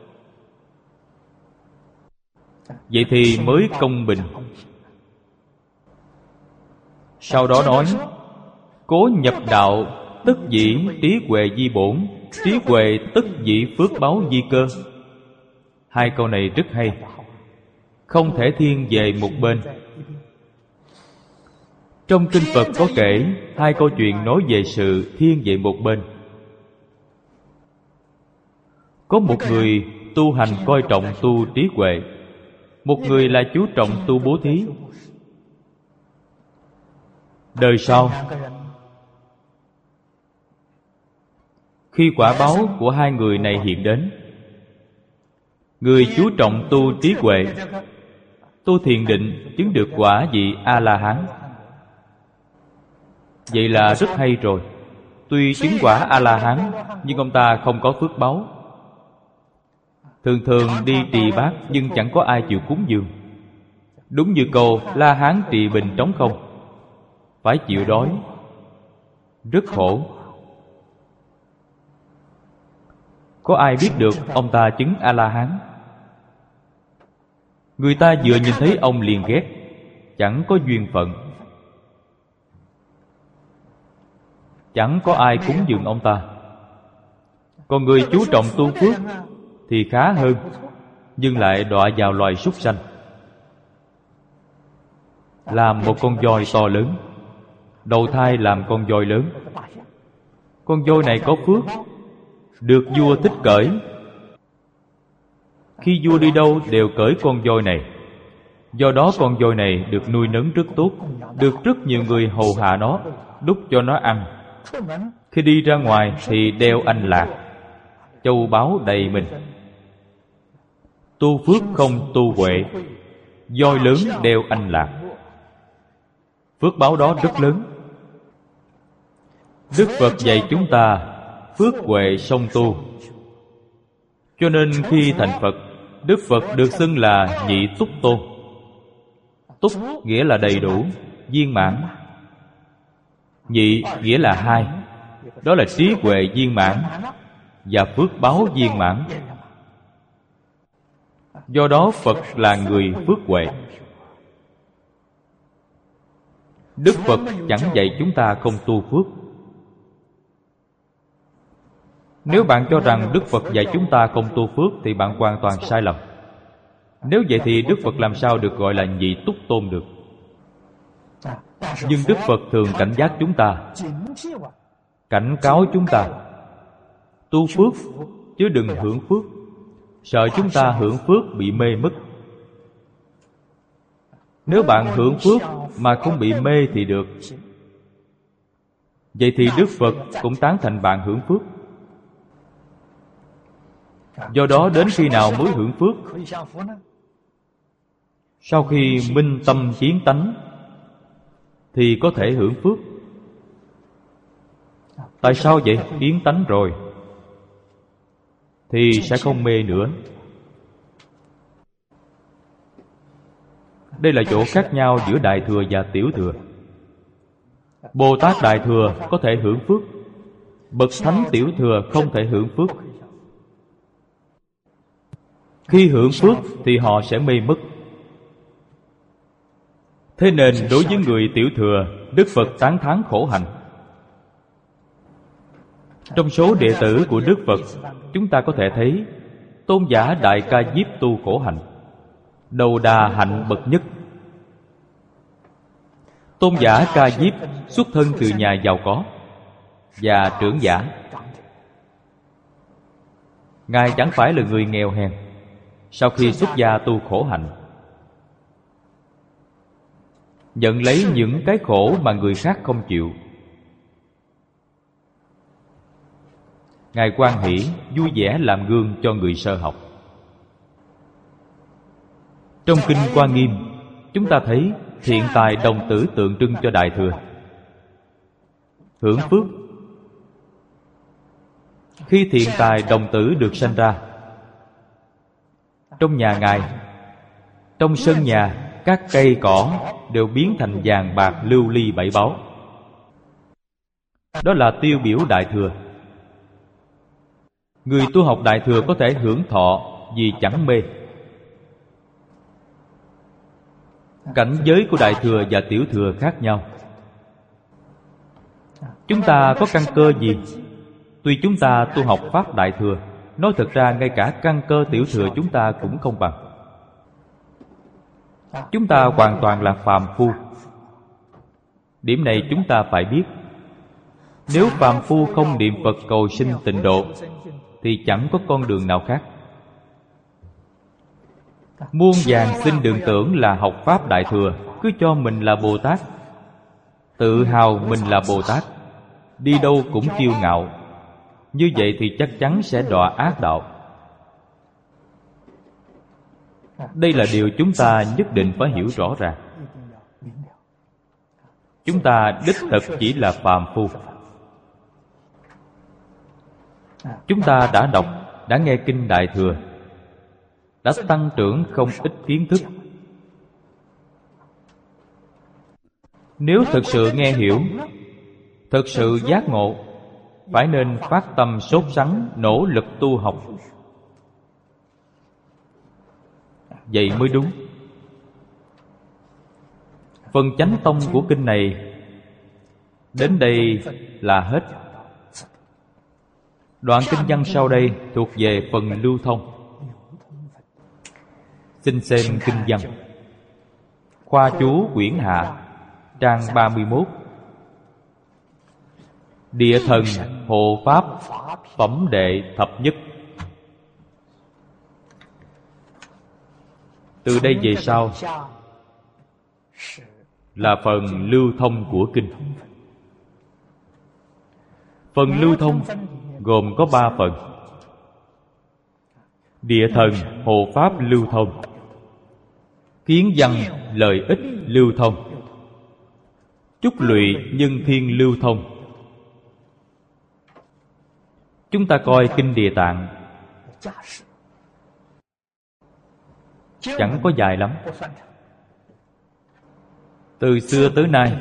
Vậy thì mới công bình. Sau đó nói: cố nhập đạo tất dĩ trí huệ di bổn, trí huệ tất dĩ phước báo di cơ. Hai câu này rất hay, không thể thiên về một bên. Trong kinh Phật có kể hai câu chuyện nói về sự thiên về một bên. Có một người tu hành coi trọng tu trí huệ, một người là chú trọng tu bố thí. Đời sau, khi quả báo của hai người này hiện đến, người chú trọng tu trí huệ, tu thiền định chứng được quả vị A-la-hán. Vậy là rất hay rồi. Tuy chứng quả A-la-hán, nhưng ông ta không có phước báo. Thường thường đi trì bát, nhưng chẳng có ai chịu cúng dường. Đúng như câu La Hán trì bình trống không, phải chịu đói, rất khổ. Có ai biết được ông ta chứng A-la-hán? Người ta vừa nhìn thấy ông liền ghét, chẳng có duyên phận. Chẳng có ai cúng dường ông ta. Còn người chú trọng tu phước thì khá hơn, nhưng lại đọa vào loài súc sanh, làm một con voi to lớn, đầu thai làm con voi lớn. Con voi này có phước, được vua thích cởi. Khi vua đi đâu đều cởi con voi này. Do đó con voi này được nuôi nấng rất tốt, được rất nhiều người hầu hạ nó, đút cho nó ăn. Khi đi ra ngoài thì đeo anh lạc, châu báu đầy mình. Tu phước không tu huệ, voi lớn đeo anh lạc, phước báo đó rất lớn. Đức Phật dạy chúng ta phước huệ song tu. Cho nên khi thành Phật, Đức Phật được xưng là Nhị Túc Tôn. Túc nghĩa là đầy đủ, viên mãn. Nhị nghĩa là hai, đó là trí huệ viên mãn và phước báo viên mãn. Do đó Phật là người phước huệ. Đức Phật chẳng dạy chúng ta không tu phước. Nếu bạn cho rằng Đức Phật dạy chúng ta không tu phước thì bạn hoàn toàn sai lầm. Nếu vậy thì Đức Phật làm sao được gọi là Nhị Túc Tôn được? Nhưng Đức Phật thường cảnh giác chúng ta, cảnh cáo chúng ta tu phước chứ đừng hưởng phước, sợ chúng ta hưởng phước bị mê mất. Nếu bạn hưởng phước mà không bị mê thì được. Vậy thì Đức Phật cũng tán thành bạn hưởng phước. Do đó đến khi nào mới hưởng phước? Sau khi minh tâm kiến tánh thì có thể hưởng phước. Tại sao vậy? Kiến tánh rồi thì sẽ không mê nữa. Đây là chỗ khác nhau giữa Đại Thừa và Tiểu Thừa. Bồ Tát Đại Thừa có thể hưởng phước, bậc Thánh Tiểu Thừa không thể hưởng phước. Khi hưởng phước thì họ sẽ mê mất. Thế nên đối với người Tiểu Thừa, Đức Phật tán thán khổ hạnh. Trong số đệ tử của Đức Phật, chúng ta có thể thấy Tôn giả Đại Ca Diếp tu khổ hạnh, đầu đà hạnh bậc nhất. Tôn giả Ca Diếp xuất thân từ nhà giàu có và trưởng giả. Ngài chẳng phải là người nghèo hèn. Sau khi xuất gia tu khổ hạnh, nhận lấy những cái khổ mà người khác không chịu, Ngài hoan hỷ vui vẻ làm gương cho người sơ học. Trong Kinh Hoa Nghiêm, chúng ta thấy thiện tài đồng tử tượng trưng cho Đại Thừa. Hưởng phước Khi thiện tài đồng tử được sanh ra, trong nhà Ngài, trong sân nhà, các cây cỏ đều biến thành vàng bạc lưu ly bảy báu. Đó là tiêu biểu Đại Thừa. Người tu học Đại Thừa có thể hưởng thọ vì chẳng mê. Cảnh giới của Đại Thừa và Tiểu Thừa khác nhau. Chúng ta có căn cơ gì? Tuy chúng ta tu học Pháp Đại Thừa, nói thật ra ngay cả căn cơ Tiểu Thừa chúng ta cũng không bằng. Chúng ta hoàn toàn là phàm phu. Điểm này chúng ta phải biết. Nếu phàm phu không niệm Phật cầu sinh tịnh độ thì chẳng có con đường nào khác. Muôn vàn xin đừng tưởng là học Pháp Đại Thừa cứ cho mình là Bồ Tát, tự hào mình là Bồ Tát, đi đâu cũng kiêu ngạo. Như vậy thì chắc chắn sẽ đọa ác đạo. Đây là điều chúng ta nhất định phải hiểu rõ ràng. Chúng ta đích thực chỉ là phàm phu. Chúng ta đã đọc, đã nghe kinh Đại Thừa, đã tăng trưởng không ít kiến thức. Nếu thực sự nghe hiểu, thực sự giác ngộ, phải nên phát tâm sốt sắng, nỗ lực tu học. Vậy mới đúng. Phần chánh tông của kinh này đến đây là hết. Đoạn kinh văn sau đây thuộc về phần lưu thông. Xin xem kinh văn. Khoa chú quyển hạ, trang ba mươi mốt. Địa thần hộ pháp phẩm đệ thập nhất. Từ đây về sau là phần lưu thông của kinh. Phần lưu thông gồm có ba phần. Địa thần hộ pháp lưu thông, kiến văn lợi ích lưu thông, chúc lụy nhân thiên lưu thông. Chúng ta coi kinh Địa Tạng chẳng có dài lắm. Từ xưa tới nay,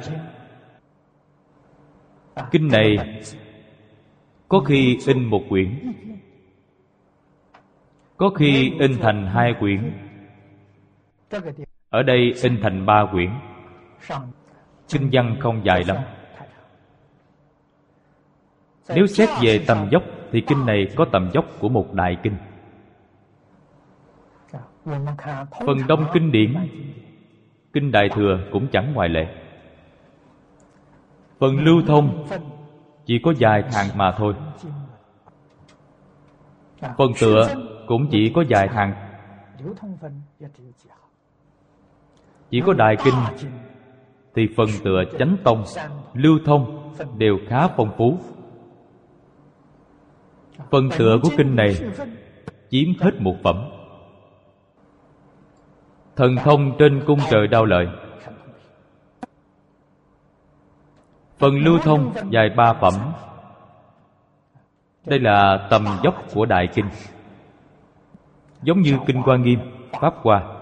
kinh này có khi in một quyển, có khi in thành hai quyển, ở đây in thành ba quyển. Kinh văn không dài lắm. Nếu xét về tầm dốc thì kinh này có tầm dốc của một đại kinh. Phần đông kinh điển, kinh Đại Thừa cũng chẳng ngoại lệ. Phần lưu thông chỉ có vài hàng mà thôi. Phần tựa cũng chỉ có vài hàng. Chỉ có đại kinh thì phần tựa chánh tông, lưu thông đều khá phong phú. Phần tựa của kinh này chiếm hết một phẩm. Thần thông trên cung trời Đao Lợi. Phần lưu thông dài ba phẩm. Đây là tầm dốc của đại kinh, giống như kinh Hoa Nghiêm, Pháp Hoa.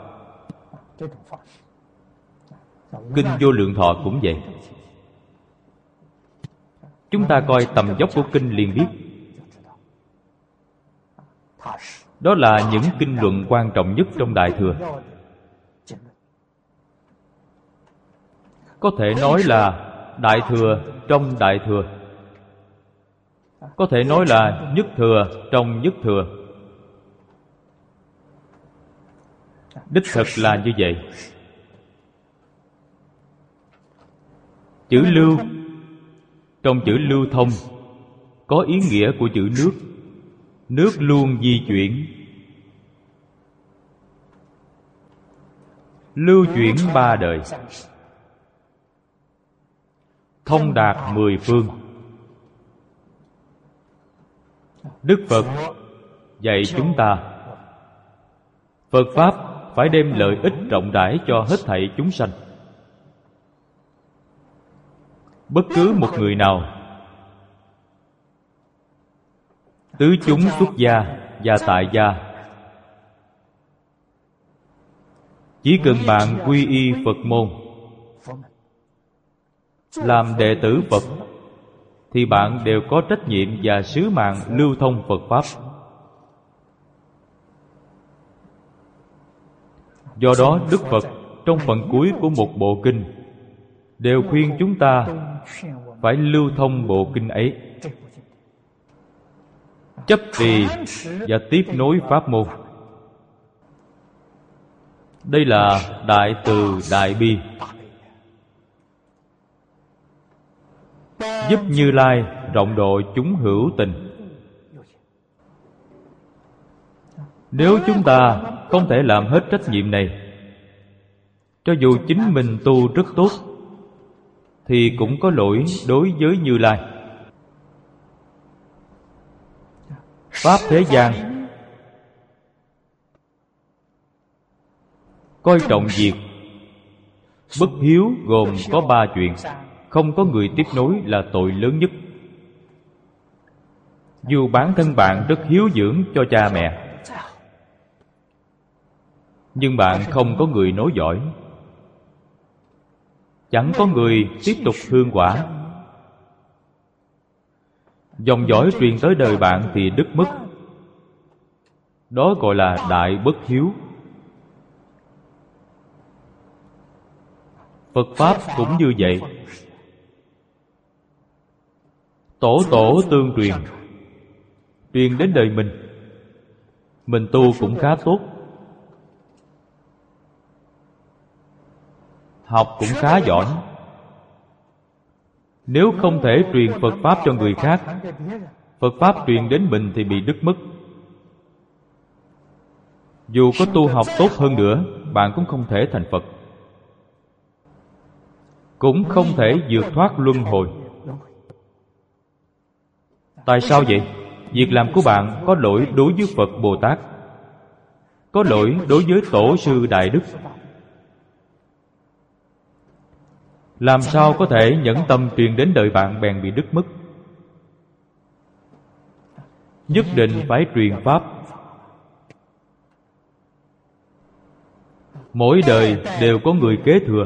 Kinh Vô Lượng Thọ cũng vậy. Chúng ta coi tầm dốc của kinh liền biết. Đó là những kinh luận quan trọng nhất trong Đại Thừa. Có thể nói là Đại Thừa trong Đại Thừa, có thể nói là Nhất Thừa trong Nhất Thừa. Đích thực là như vậy. Chữ lưu trong chữ lưu thông có ý nghĩa của chữ nước. Nước luôn di chuyển. Lưu chuyển ba đời, thông đạt mười phương. Đức Phật dạy chúng ta, Phật Pháp phải đem lợi ích rộng rãi cho hết thảy chúng sanh. Bất cứ một người nào tứ chúng xuất gia và tại gia. Chỉ cần bạn quy y Phật môn, làm đệ tử Phật, thì bạn đều có trách nhiệm và sứ mạng lưu thông Phật Pháp. Do đó Đức Phật trong phần cuối của một bộ kinh đều khuyên chúng ta phải lưu thông bộ kinh ấy, chấp trì và tiếp nối pháp môn. Đây là đại từ đại bi, giúp Như Lai rộng độ chúng hữu tình. Nếu chúng ta không thể làm hết trách nhiệm này, cho dù chính mình tu rất tốt, thì cũng có lỗi đối với Như Lai. Pháp thế gian coi trọng việc bất hiếu gồm có ba chuyện. Không có người tiếp nối là tội lớn nhất. Dù bản thân bạn rất hiếu dưỡng cho cha mẹ, nhưng bạn không có người nối dõi, chẳng có người tiếp tục hương quả, dòng dõi truyền tới đời bạn thì đứt mất. Đó gọi là đại bất hiếu. Phật Pháp cũng như vậy. Tổ tổ tương truyền, truyền đến đời mình. Mình tu cũng khá tốt, học cũng khá giỏi. Nếu không thể truyền Phật Pháp cho người khác, Phật Pháp truyền đến mình thì bị đứt mất. Dù có tu học tốt hơn nữa, bạn cũng không thể thành Phật, cũng không thể vượt thoát luân hồi. Tại sao vậy? Việc làm của bạn có lỗi đối với Phật Bồ Tát, có lỗi đối với Tổ sư Đại Đức. Làm sao có thể nhẫn tâm truyền đến đời bạn bèn bị đứt mất? Nhất định phải truyền Pháp. Mỗi đời đều có người kế thừa,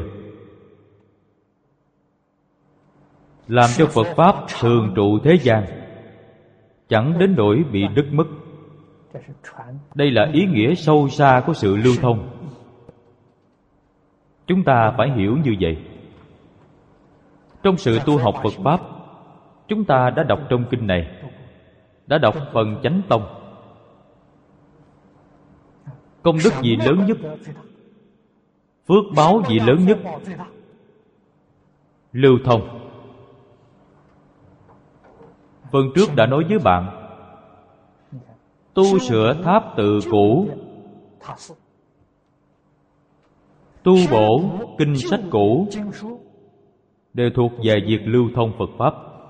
làm cho Phật Pháp thường trụ thế gian, chẳng đến nỗi bị đứt mất. Đây là ý nghĩa sâu xa của sự lưu thông. Chúng ta phải hiểu như vậy. Trong sự tu học Phật Pháp, chúng ta đã đọc trong kinh này, đã đọc phần Chánh Tông. Công đức gì lớn nhất? Phước báo gì lớn nhất? Lưu thông. Phần trước đã nói với bạn, tu sửa tháp tự cũ, tu bổ kinh sách cũ, đều thuộc về việc lưu thông Phật Pháp.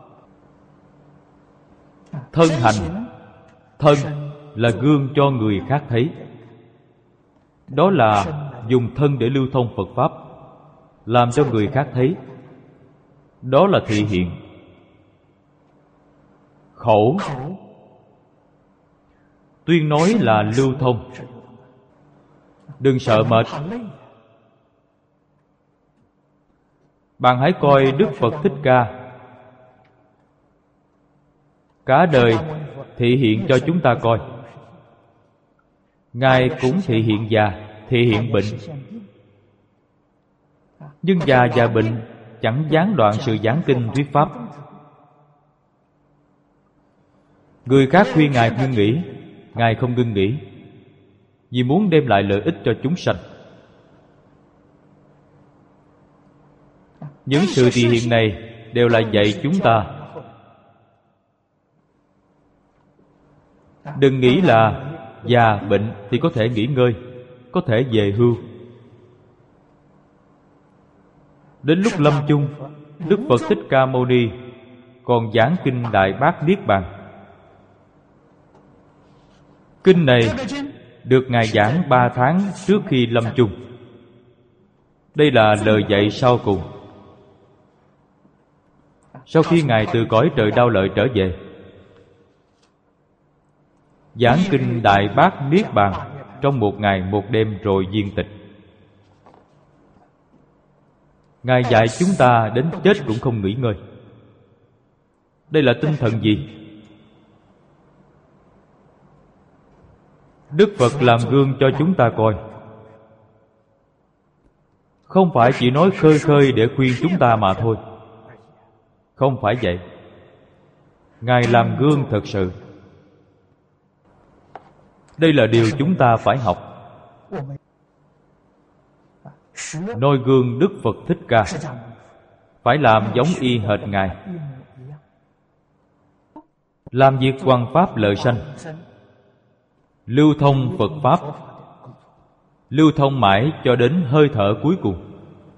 Thân hành, thân là gương cho người khác thấy. Đó là dùng thân để lưu thông Phật Pháp, làm cho người khác thấy. Đó là thị hiện. Khẩu, tuyên nói là lưu thông. Đừng sợ mệt. Bạn hãy coi Đức Phật Thích Ca, cả đời thị hiện cho chúng ta coi. Ngài cũng thị hiện già, thị hiện bệnh. Nhưng già và bệnh chẳng gián đoạn sự giảng kinh thuyết Pháp. Người khác khuyên Ngài ngưng nghỉ, Ngài không ngưng nghỉ, vì muốn đem lại lợi ích cho chúng sanh. Những sự thị hiện này đều là dạy chúng ta. Đừng nghĩ là già bệnh thì có thể nghỉ ngơi, có thể về hưu. Đến lúc lâm chung, Đức Phật Thích Ca Mâu Ni còn giảng kinh Đại Bát Niết Bàn. Kinh này được Ngài giảng ba tháng trước khi lâm chung. Đây là lời dạy sau cùng. Sau khi Ngài từ cõi trời Đao Lợi trở về, giảng kinh Đại Bát Niết Bàn trong một ngày một đêm rồi viên tịch. Ngài dạy chúng ta đến chết cũng không nghỉ ngơi. Đây là tinh thần gì? Đức Phật làm gương cho chúng ta coi. Không phải chỉ nói khơi khơi để khuyên chúng ta mà thôi. Không phải vậy. Ngài làm gương thật sự. Đây là điều chúng ta phải học. Noi gương Đức Phật Thích Ca, phải làm giống y hệt Ngài. Làm việc hoằng pháp lợi sanh, lưu thông Phật Pháp, lưu thông mãi cho đến hơi thở cuối cùng.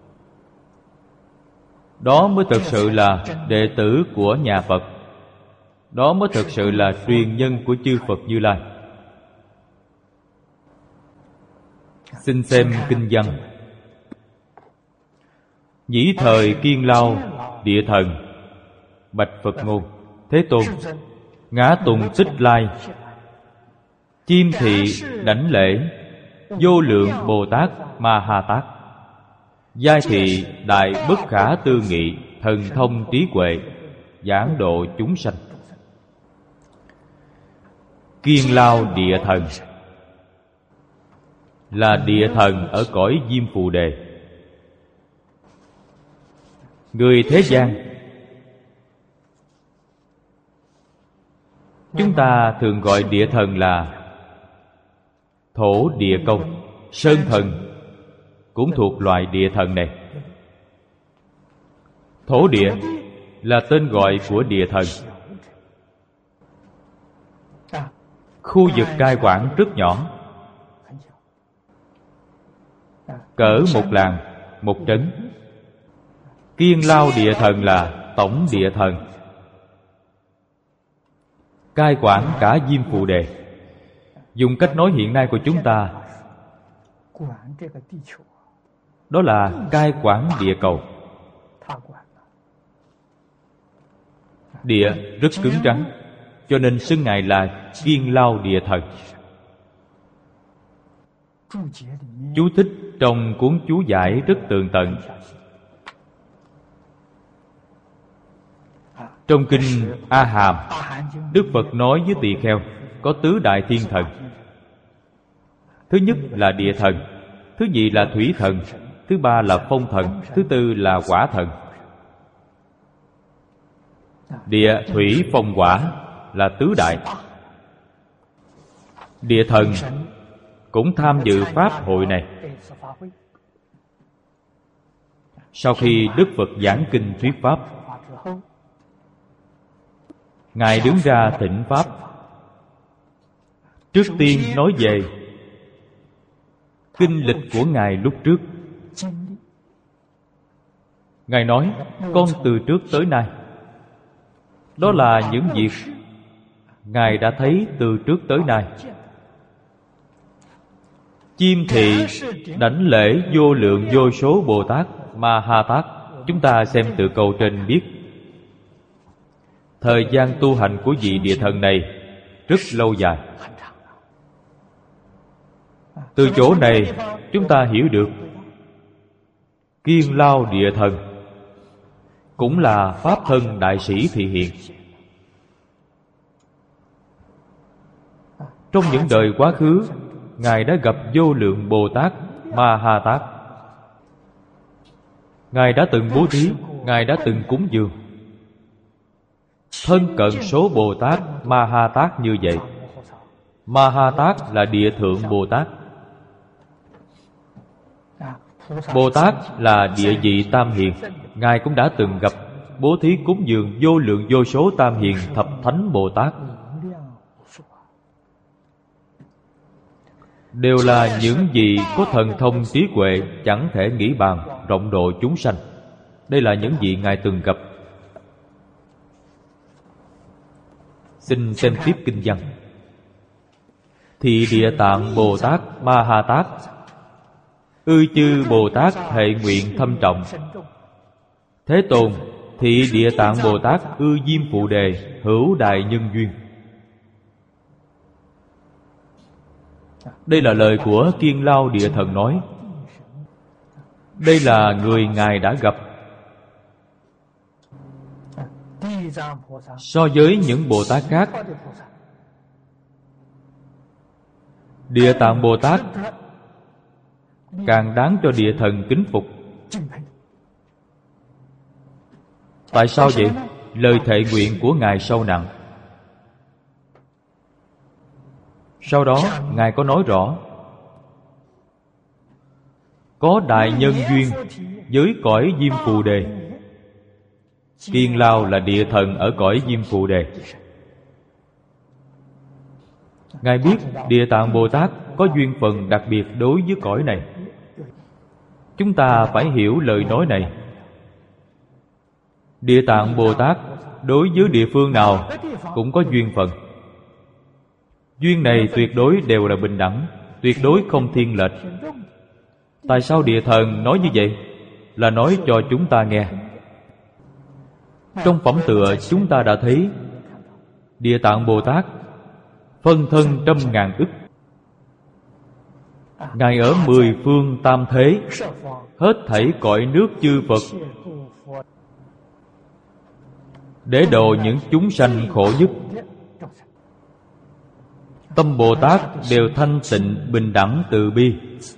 Đó mới thực sự là đệ tử của nhà Phật. Đó mới thực sự là truyền nhân của chư Phật Như Lai. Xin xem kinh văn. Nhĩ thời Kiên Lao Địa Thần bạch Phật ngôn: Thế Tôn, ngã tùng Tích Lai, chim thị đảnh lễ, vô lượng Bồ Tát Ma Ha Tát, giai thị đại bất khả tư nghị, thần thông trí huệ, giảng độ chúng sanh. Kiên Lao Địa Thần là địa thần ở cõi Diêm Phù Đề. Người thế gian chúng ta thường gọi địa thần là Thổ Địa Công. Sơn thần cũng thuộc loại địa thần này. Thổ địa là tên gọi của địa thần. Khu vực cai quản rất nhỏ, cỡ một làng, một trấn. Kiên Lao Địa Thần là tổng địa thần, cai quản cả Diêm Phù Đề. Dùng cách nói hiện nay của chúng ta, đó là cai quản địa cầu. Địa rất cứng rắn, cho nên xưng Ngài là Kiên Lao Địa Thần. Chú thích trong cuốn chú giải rất tường tận. Trong kinh A Hàm, Đức Phật nói với tỳ kheo có tứ đại thiên thần. Thứ nhất là địa thần, thứ nhì là thủy thần, thứ ba là phong thần, thứ tư là hỏa thần. Địa, thủy, phong, hỏa là tứ đại. Địa thần cũng tham dự pháp hội này. Sau khi Đức Phật giảng kinh thuyết pháp, Ngài đứng ra thỉnh pháp. Trước tiên nói về kinh lịch của Ngài lúc trước. Ngài nói: con từ trước tới nay, đó là những việc Ngài đã thấy từ trước tới nay. Chim thị đảnh lễ vô lượng vô số Bồ Tát Ma Ha Tát. Chúng ta xem từ câu trên biết, thời gian tu hành của vị địa thần này rất lâu dài. Từ chỗ này chúng ta hiểu được Kiên Lao Địa Thần cũng là Pháp thân đại sĩ thị hiện. Trong những đời quá khứ, Ngài đã gặp vô lượng Bồ Tát Ma Ha Tát. Ngài đã từng bố thí, Ngài đã từng cúng dường. Thân cận số Bồ Tát Ma Ha Tát như vậy. Ma Ha Tát là địa thượng Bồ Tát. Bồ Tát là địa vị tam hiền. Ngài cũng đã từng gặp bố thí cúng dường vô lượng vô số tam hiền thập thánh Bồ Tát. Đều là những vị có thần thông trí huệ chẳng thể nghĩ bàn, rộng độ chúng sanh. Đây là những vị Ngài từng gặp. Xin xem tiếp kinh văn. Thị Địa Tạng Bồ Tát Ma Ha Tát, ư chư Bồ Tát hệ nguyện thâm trọng. Thế Tôn, Thị Địa Tạng Bồ Tát ư Diêm Phù Đề hữu đại nhân duyên. Đây là lời của Kiên Lao Địa Thần nói. Đây là người Ngài đã gặp. So với những Bồ Tát khác, Địa Tạng Bồ Tát càng đáng cho địa thần kính phục. Tại sao vậy? Lời thệ nguyện của Ngài sâu nặng. Sau đó Ngài có nói rõ, có đại nhân duyên với cõi Diêm Phù Đề. Kiên Lao là địa thần ở cõi Diêm Phù Đề. Ngài biết Địa Tạng Bồ Tát có duyên phần đặc biệt đối với cõi này. Chúng ta phải hiểu lời nói này. Địa Tạng Bồ Tát đối với địa phương nào cũng có duyên phận. Duyên này tuyệt đối đều là bình đẳng, tuyệt đối không thiên lệch. Tại sao địa thần nói như vậy? Là nói cho chúng ta nghe. Trong phẩm tựa chúng ta đã thấy Địa Tạng Bồ Tát phân thân trăm ngàn ức. Ngài ở mười phương tam thế, hết thảy cõi nước chư Phật, để độ những chúng sanh khổ nhất. Tâm Bồ Tát đều thanh tịnh, bình đẳng, từ bi.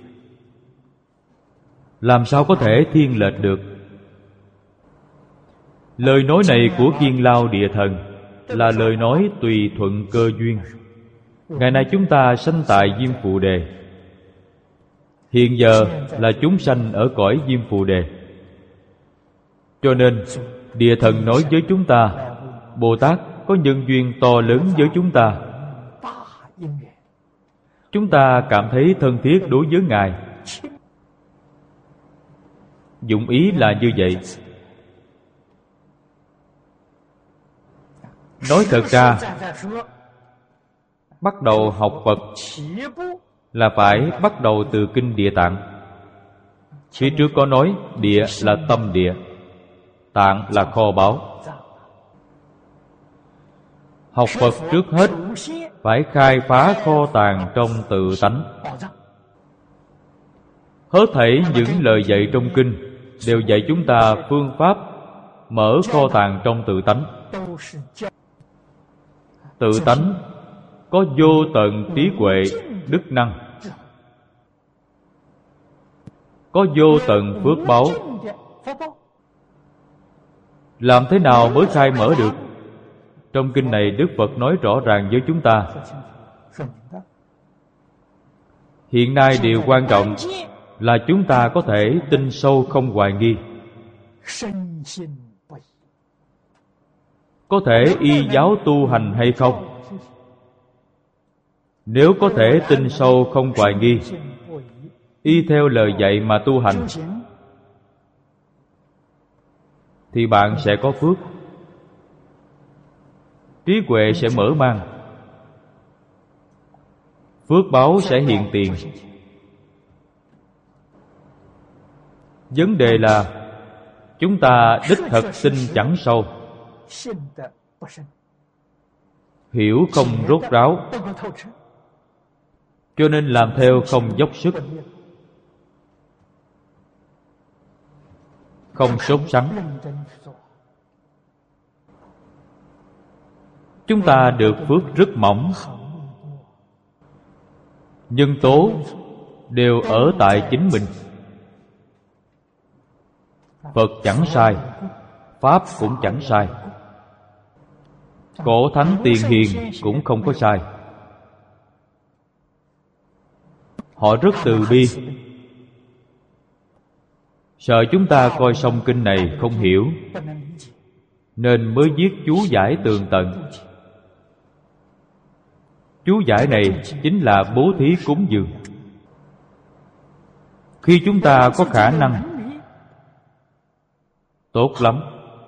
Làm sao có thể thiên lệch được? Lời nói này của Kiên Lao Địa Thần là lời nói tùy thuận cơ duyên. Ngày nay chúng ta sanh tại Diêm Phù Đề, hiện giờ là chúng sanh ở cõi Diêm Phù Đề. Cho nên địa thần nói với chúng ta, Bồ Tát có nhân duyên to lớn với chúng ta. Chúng ta cảm thấy thân thiết đối với Ngài. Dụng ý là như vậy. Nói thật ra, bắt đầu học Phật là phải bắt đầu từ Kinh Địa Tạng. Phía trước có nói địa là tâm địa, tạng là kho báu. Học Phật trước hết phải khai phá kho tàng trong tự tánh. Hết thảy những lời dạy trong kinh đều dạy chúng ta phương pháp mở kho tàng trong tự tánh. Tự tánh có vô tận trí huệ, đức năng, có vô tận phước báu. Làm thế nào mới khai mở được? Trong kinh này Đức Phật nói rõ ràng với chúng ta. Hiện nay điều quan trọng là chúng ta có thể tin sâu không hoài nghi, có thể y giáo tu hành hay không. Nếu có thể tin sâu không hoài nghi, y theo lời dạy mà tu hành, thì bạn sẽ có phước. Trí huệ sẽ mở mang, phước báu sẽ hiện tiền. Vấn đề là chúng ta đích thực tin chẳng sâu, hiểu không rốt ráo, cho nên làm theo không dốc sức, không sốt sắng. Chúng ta được phước rất mỏng. Nhân tố đều ở tại chính mình. Phật chẳng sai, Pháp cũng chẳng sai, Cổ Thánh Tiền Hiền cũng không có sai. Họ rất từ bi. Sợ chúng ta coi xong kinh này không hiểu, nên mới viết chú giải tường tận. Chú giải này chính là bố thí cúng dường. Khi chúng ta có khả năng, tốt lắm.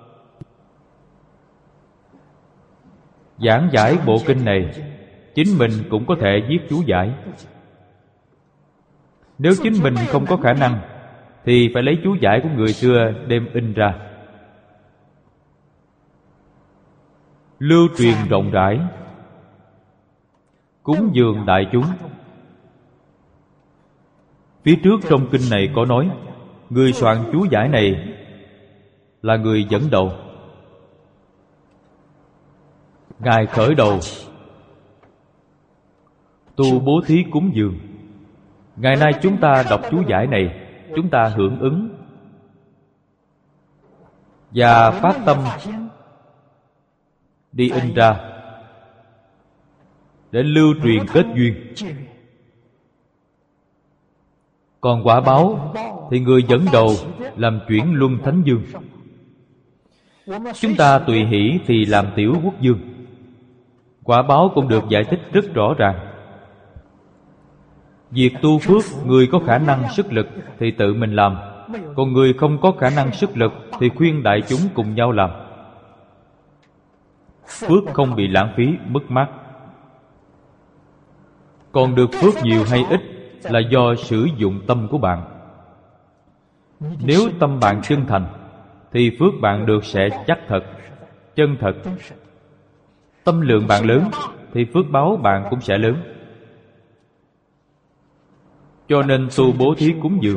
Giảng giải bộ kinh này, chính mình cũng có thể viết chú giải. Nếu chính mình không có khả năng, thì phải lấy chú giải của người xưa đem in ra, lưu truyền rộng rãi, cúng dường đại chúng. Phía trước trong kinh này có nói, người soạn chú giải này là người dẫn đầu. Ngài khởi đầu tu bố thí cúng dường. Ngày nay chúng ta đọc chú giải này, chúng ta hưởng ứng và phát tâm đi in ra để lưu truyền kết duyên. Còn quả báo thì người dẫn đầu làm chuyển luân thánh dương. Chúng ta tùy hỷ thì làm tiểu quốc dương. Quả báo cũng được giải thích rất rõ ràng. Việc tu phước, người có khả năng sức lực thì tự mình làm, còn người không có khả năng sức lực thì khuyên đại chúng cùng nhau làm. Phước không bị lãng phí, mất mát. Còn được phước nhiều hay ít là do sử dụng tâm của bạn. Nếu tâm bạn chân thành thì phước bạn được sẽ chắc thật, chân thật. Tâm lượng bạn lớn thì phước báo bạn cũng sẽ lớn. Cho nên tu bố thí cúng dường,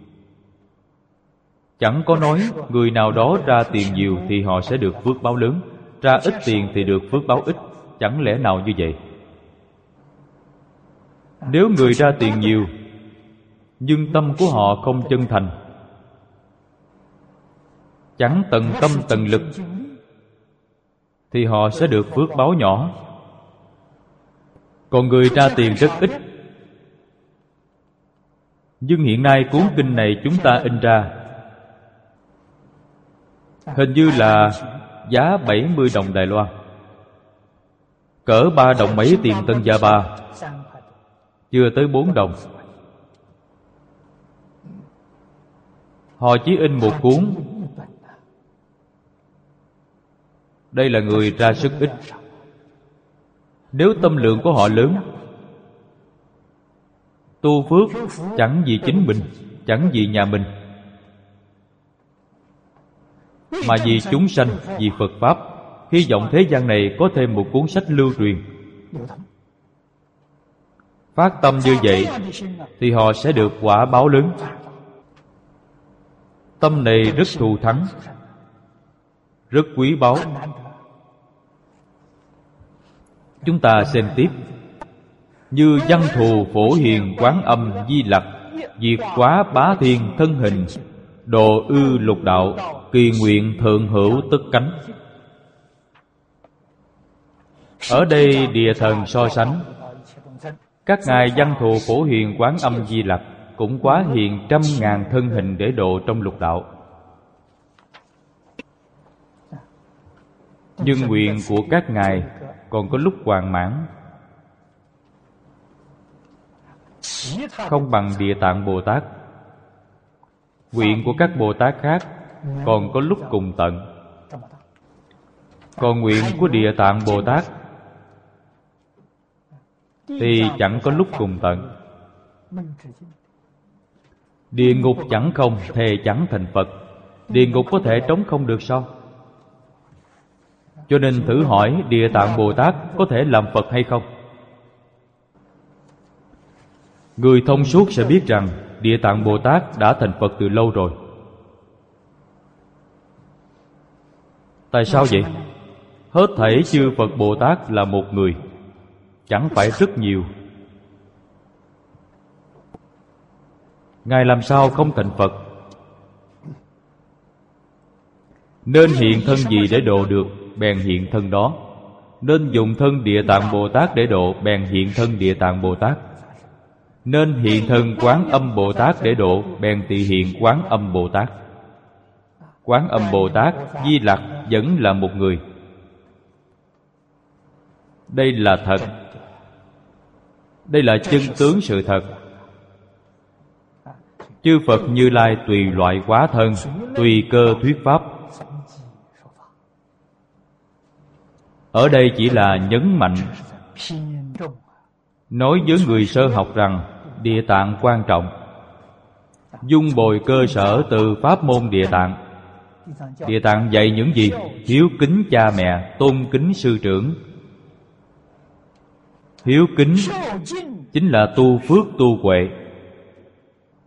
chẳng có nói người nào đó ra tiền nhiều thì họ sẽ được phước báo lớn, ra ít tiền thì được phước báo ít. Chẳng lẽ nào như vậy? Nếu người ra tiền nhiều nhưng tâm của họ không chân thành, chẳng tận tâm tận lực, thì họ sẽ được phước báo nhỏ. Còn người ra tiền rất ít, nhưng hiện nay cuốn kinh này chúng ta in ra hình như là giá bảy mươi đồng Đài Loan, cỡ ba đồng mấy tiền Tân Gia Ba, chưa tới bốn đồng. Họ chỉ in một cuốn. Đây là người ra sức ít. Nếu tâm lượng của họ lớn, tu phước chẳng vì chính mình, chẳng vì nhà mình, mà vì chúng sanh, vì Phật Pháp. Hy vọng thế gian này có thêm một cuốn sách lưu truyền. Phát tâm như vậy thì họ sẽ được quả báo lớn. Tâm này rất thù thắng, rất quý báu. Chúng ta xem tiếp. Như văn thù phổ hiền quán âm di lặc, diệt quá bá thiên thân hình, độ ư lục đạo, kỳ nguyện thượng hữu tất cánh. Ở đây địa thần so sánh các ngài văn thù phổ hiền quán âm di lặc cũng quá hiền trăm ngàn thân hình để độ trong lục đạo. Nhưng nguyện của các ngài còn có lúc hoàn mãn, không bằng Địa Tạng Bồ Tát. Nguyện của các Bồ Tát khác còn có lúc cùng tận, còn nguyện của Địa Tạng Bồ Tát thì chẳng có lúc cùng tận. Địa ngục chẳng không, thề chẳng thành Phật. Địa ngục có thể trống không được sao? Cho nên thử hỏi Địa Tạng Bồ Tát có thể làm Phật hay không? Người thông suốt sẽ biết rằng Địa Tạng Bồ Tát đã thành Phật từ lâu rồi. Tại sao vậy? Hết thảy chư Phật Bồ Tát là một người, chẳng phải rất nhiều. Ngài làm sao không thành Phật? Nên hiện thân gì để độ được, bèn hiện thân đó. Nên dùng thân Địa Tạng Bồ Tát để độ, bèn hiện thân Địa Tạng Bồ Tát. Nên hiện thân Quán Âm Bồ Tát để độ, bèn tỳ hiện Quán Âm Bồ Tát. Quán Âm Bồ Tát, Di Lặc vẫn là một người. Đây là thật. Đây là chân tướng sự thật. Chư Phật Như Lai tùy loại hóa thân, tùy cơ thuyết pháp. Ở đây chỉ là nhấn mạnh, nói với người sơ học rằng Địa Tạng quan trọng, dung bồi cơ sở từ pháp môn Địa Tạng. Địa Tạng dạy những gì? Hiếu kính cha mẹ, tôn kính sư trưởng. Hiếu kính chính là tu phước tu huệ.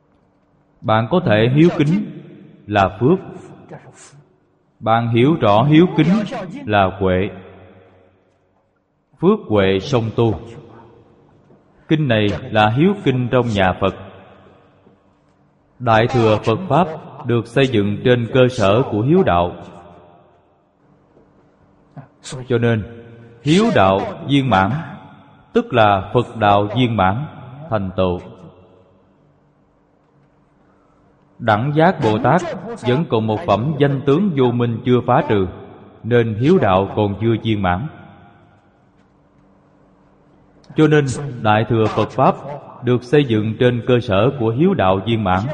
Bạn có thể hiếu kính là phước. Bạn hiểu rõ hiếu kính là huệ. Phước huệ song tu. Kinh này là hiếu kinh trong nhà Phật. Đại thừa Phật Pháp được xây dựng trên cơ sở của hiếu đạo. Cho nên hiếu đạo viên mãn, tức là Phật đạo viên mãn, thành tựu. Đẳng Giác Bồ Tát vẫn còn một phẩm danh tướng vô minh chưa phá trừ, nên hiếu đạo còn chưa viên mãn. Cho nên Đại thừa Phật Pháp được xây dựng trên cơ sở của hiếu đạo viên mãn.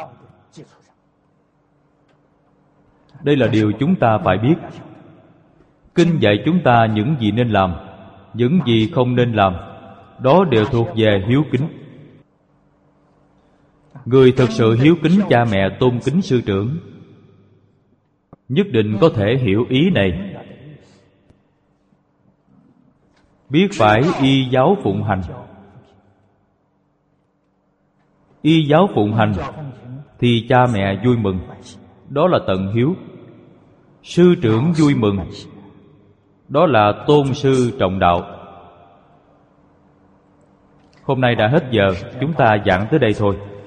Đây là điều chúng ta phải biết. Kinh dạy chúng ta những gì nên làm, những gì không nên làm, đó đều thuộc về hiếu kính. Người thực sự hiếu kính cha mẹ, tôn kính sư trưởng, nhất định có thể hiểu ý này, biết phải y giáo phụng hành. Y giáo phụng hành thì cha mẹ vui mừng, đó là tận hiếu. Sư trưởng vui mừng, đó là tôn sư trọng đạo. Hôm nay đã hết giờ, chúng ta giảng tới đây thôi.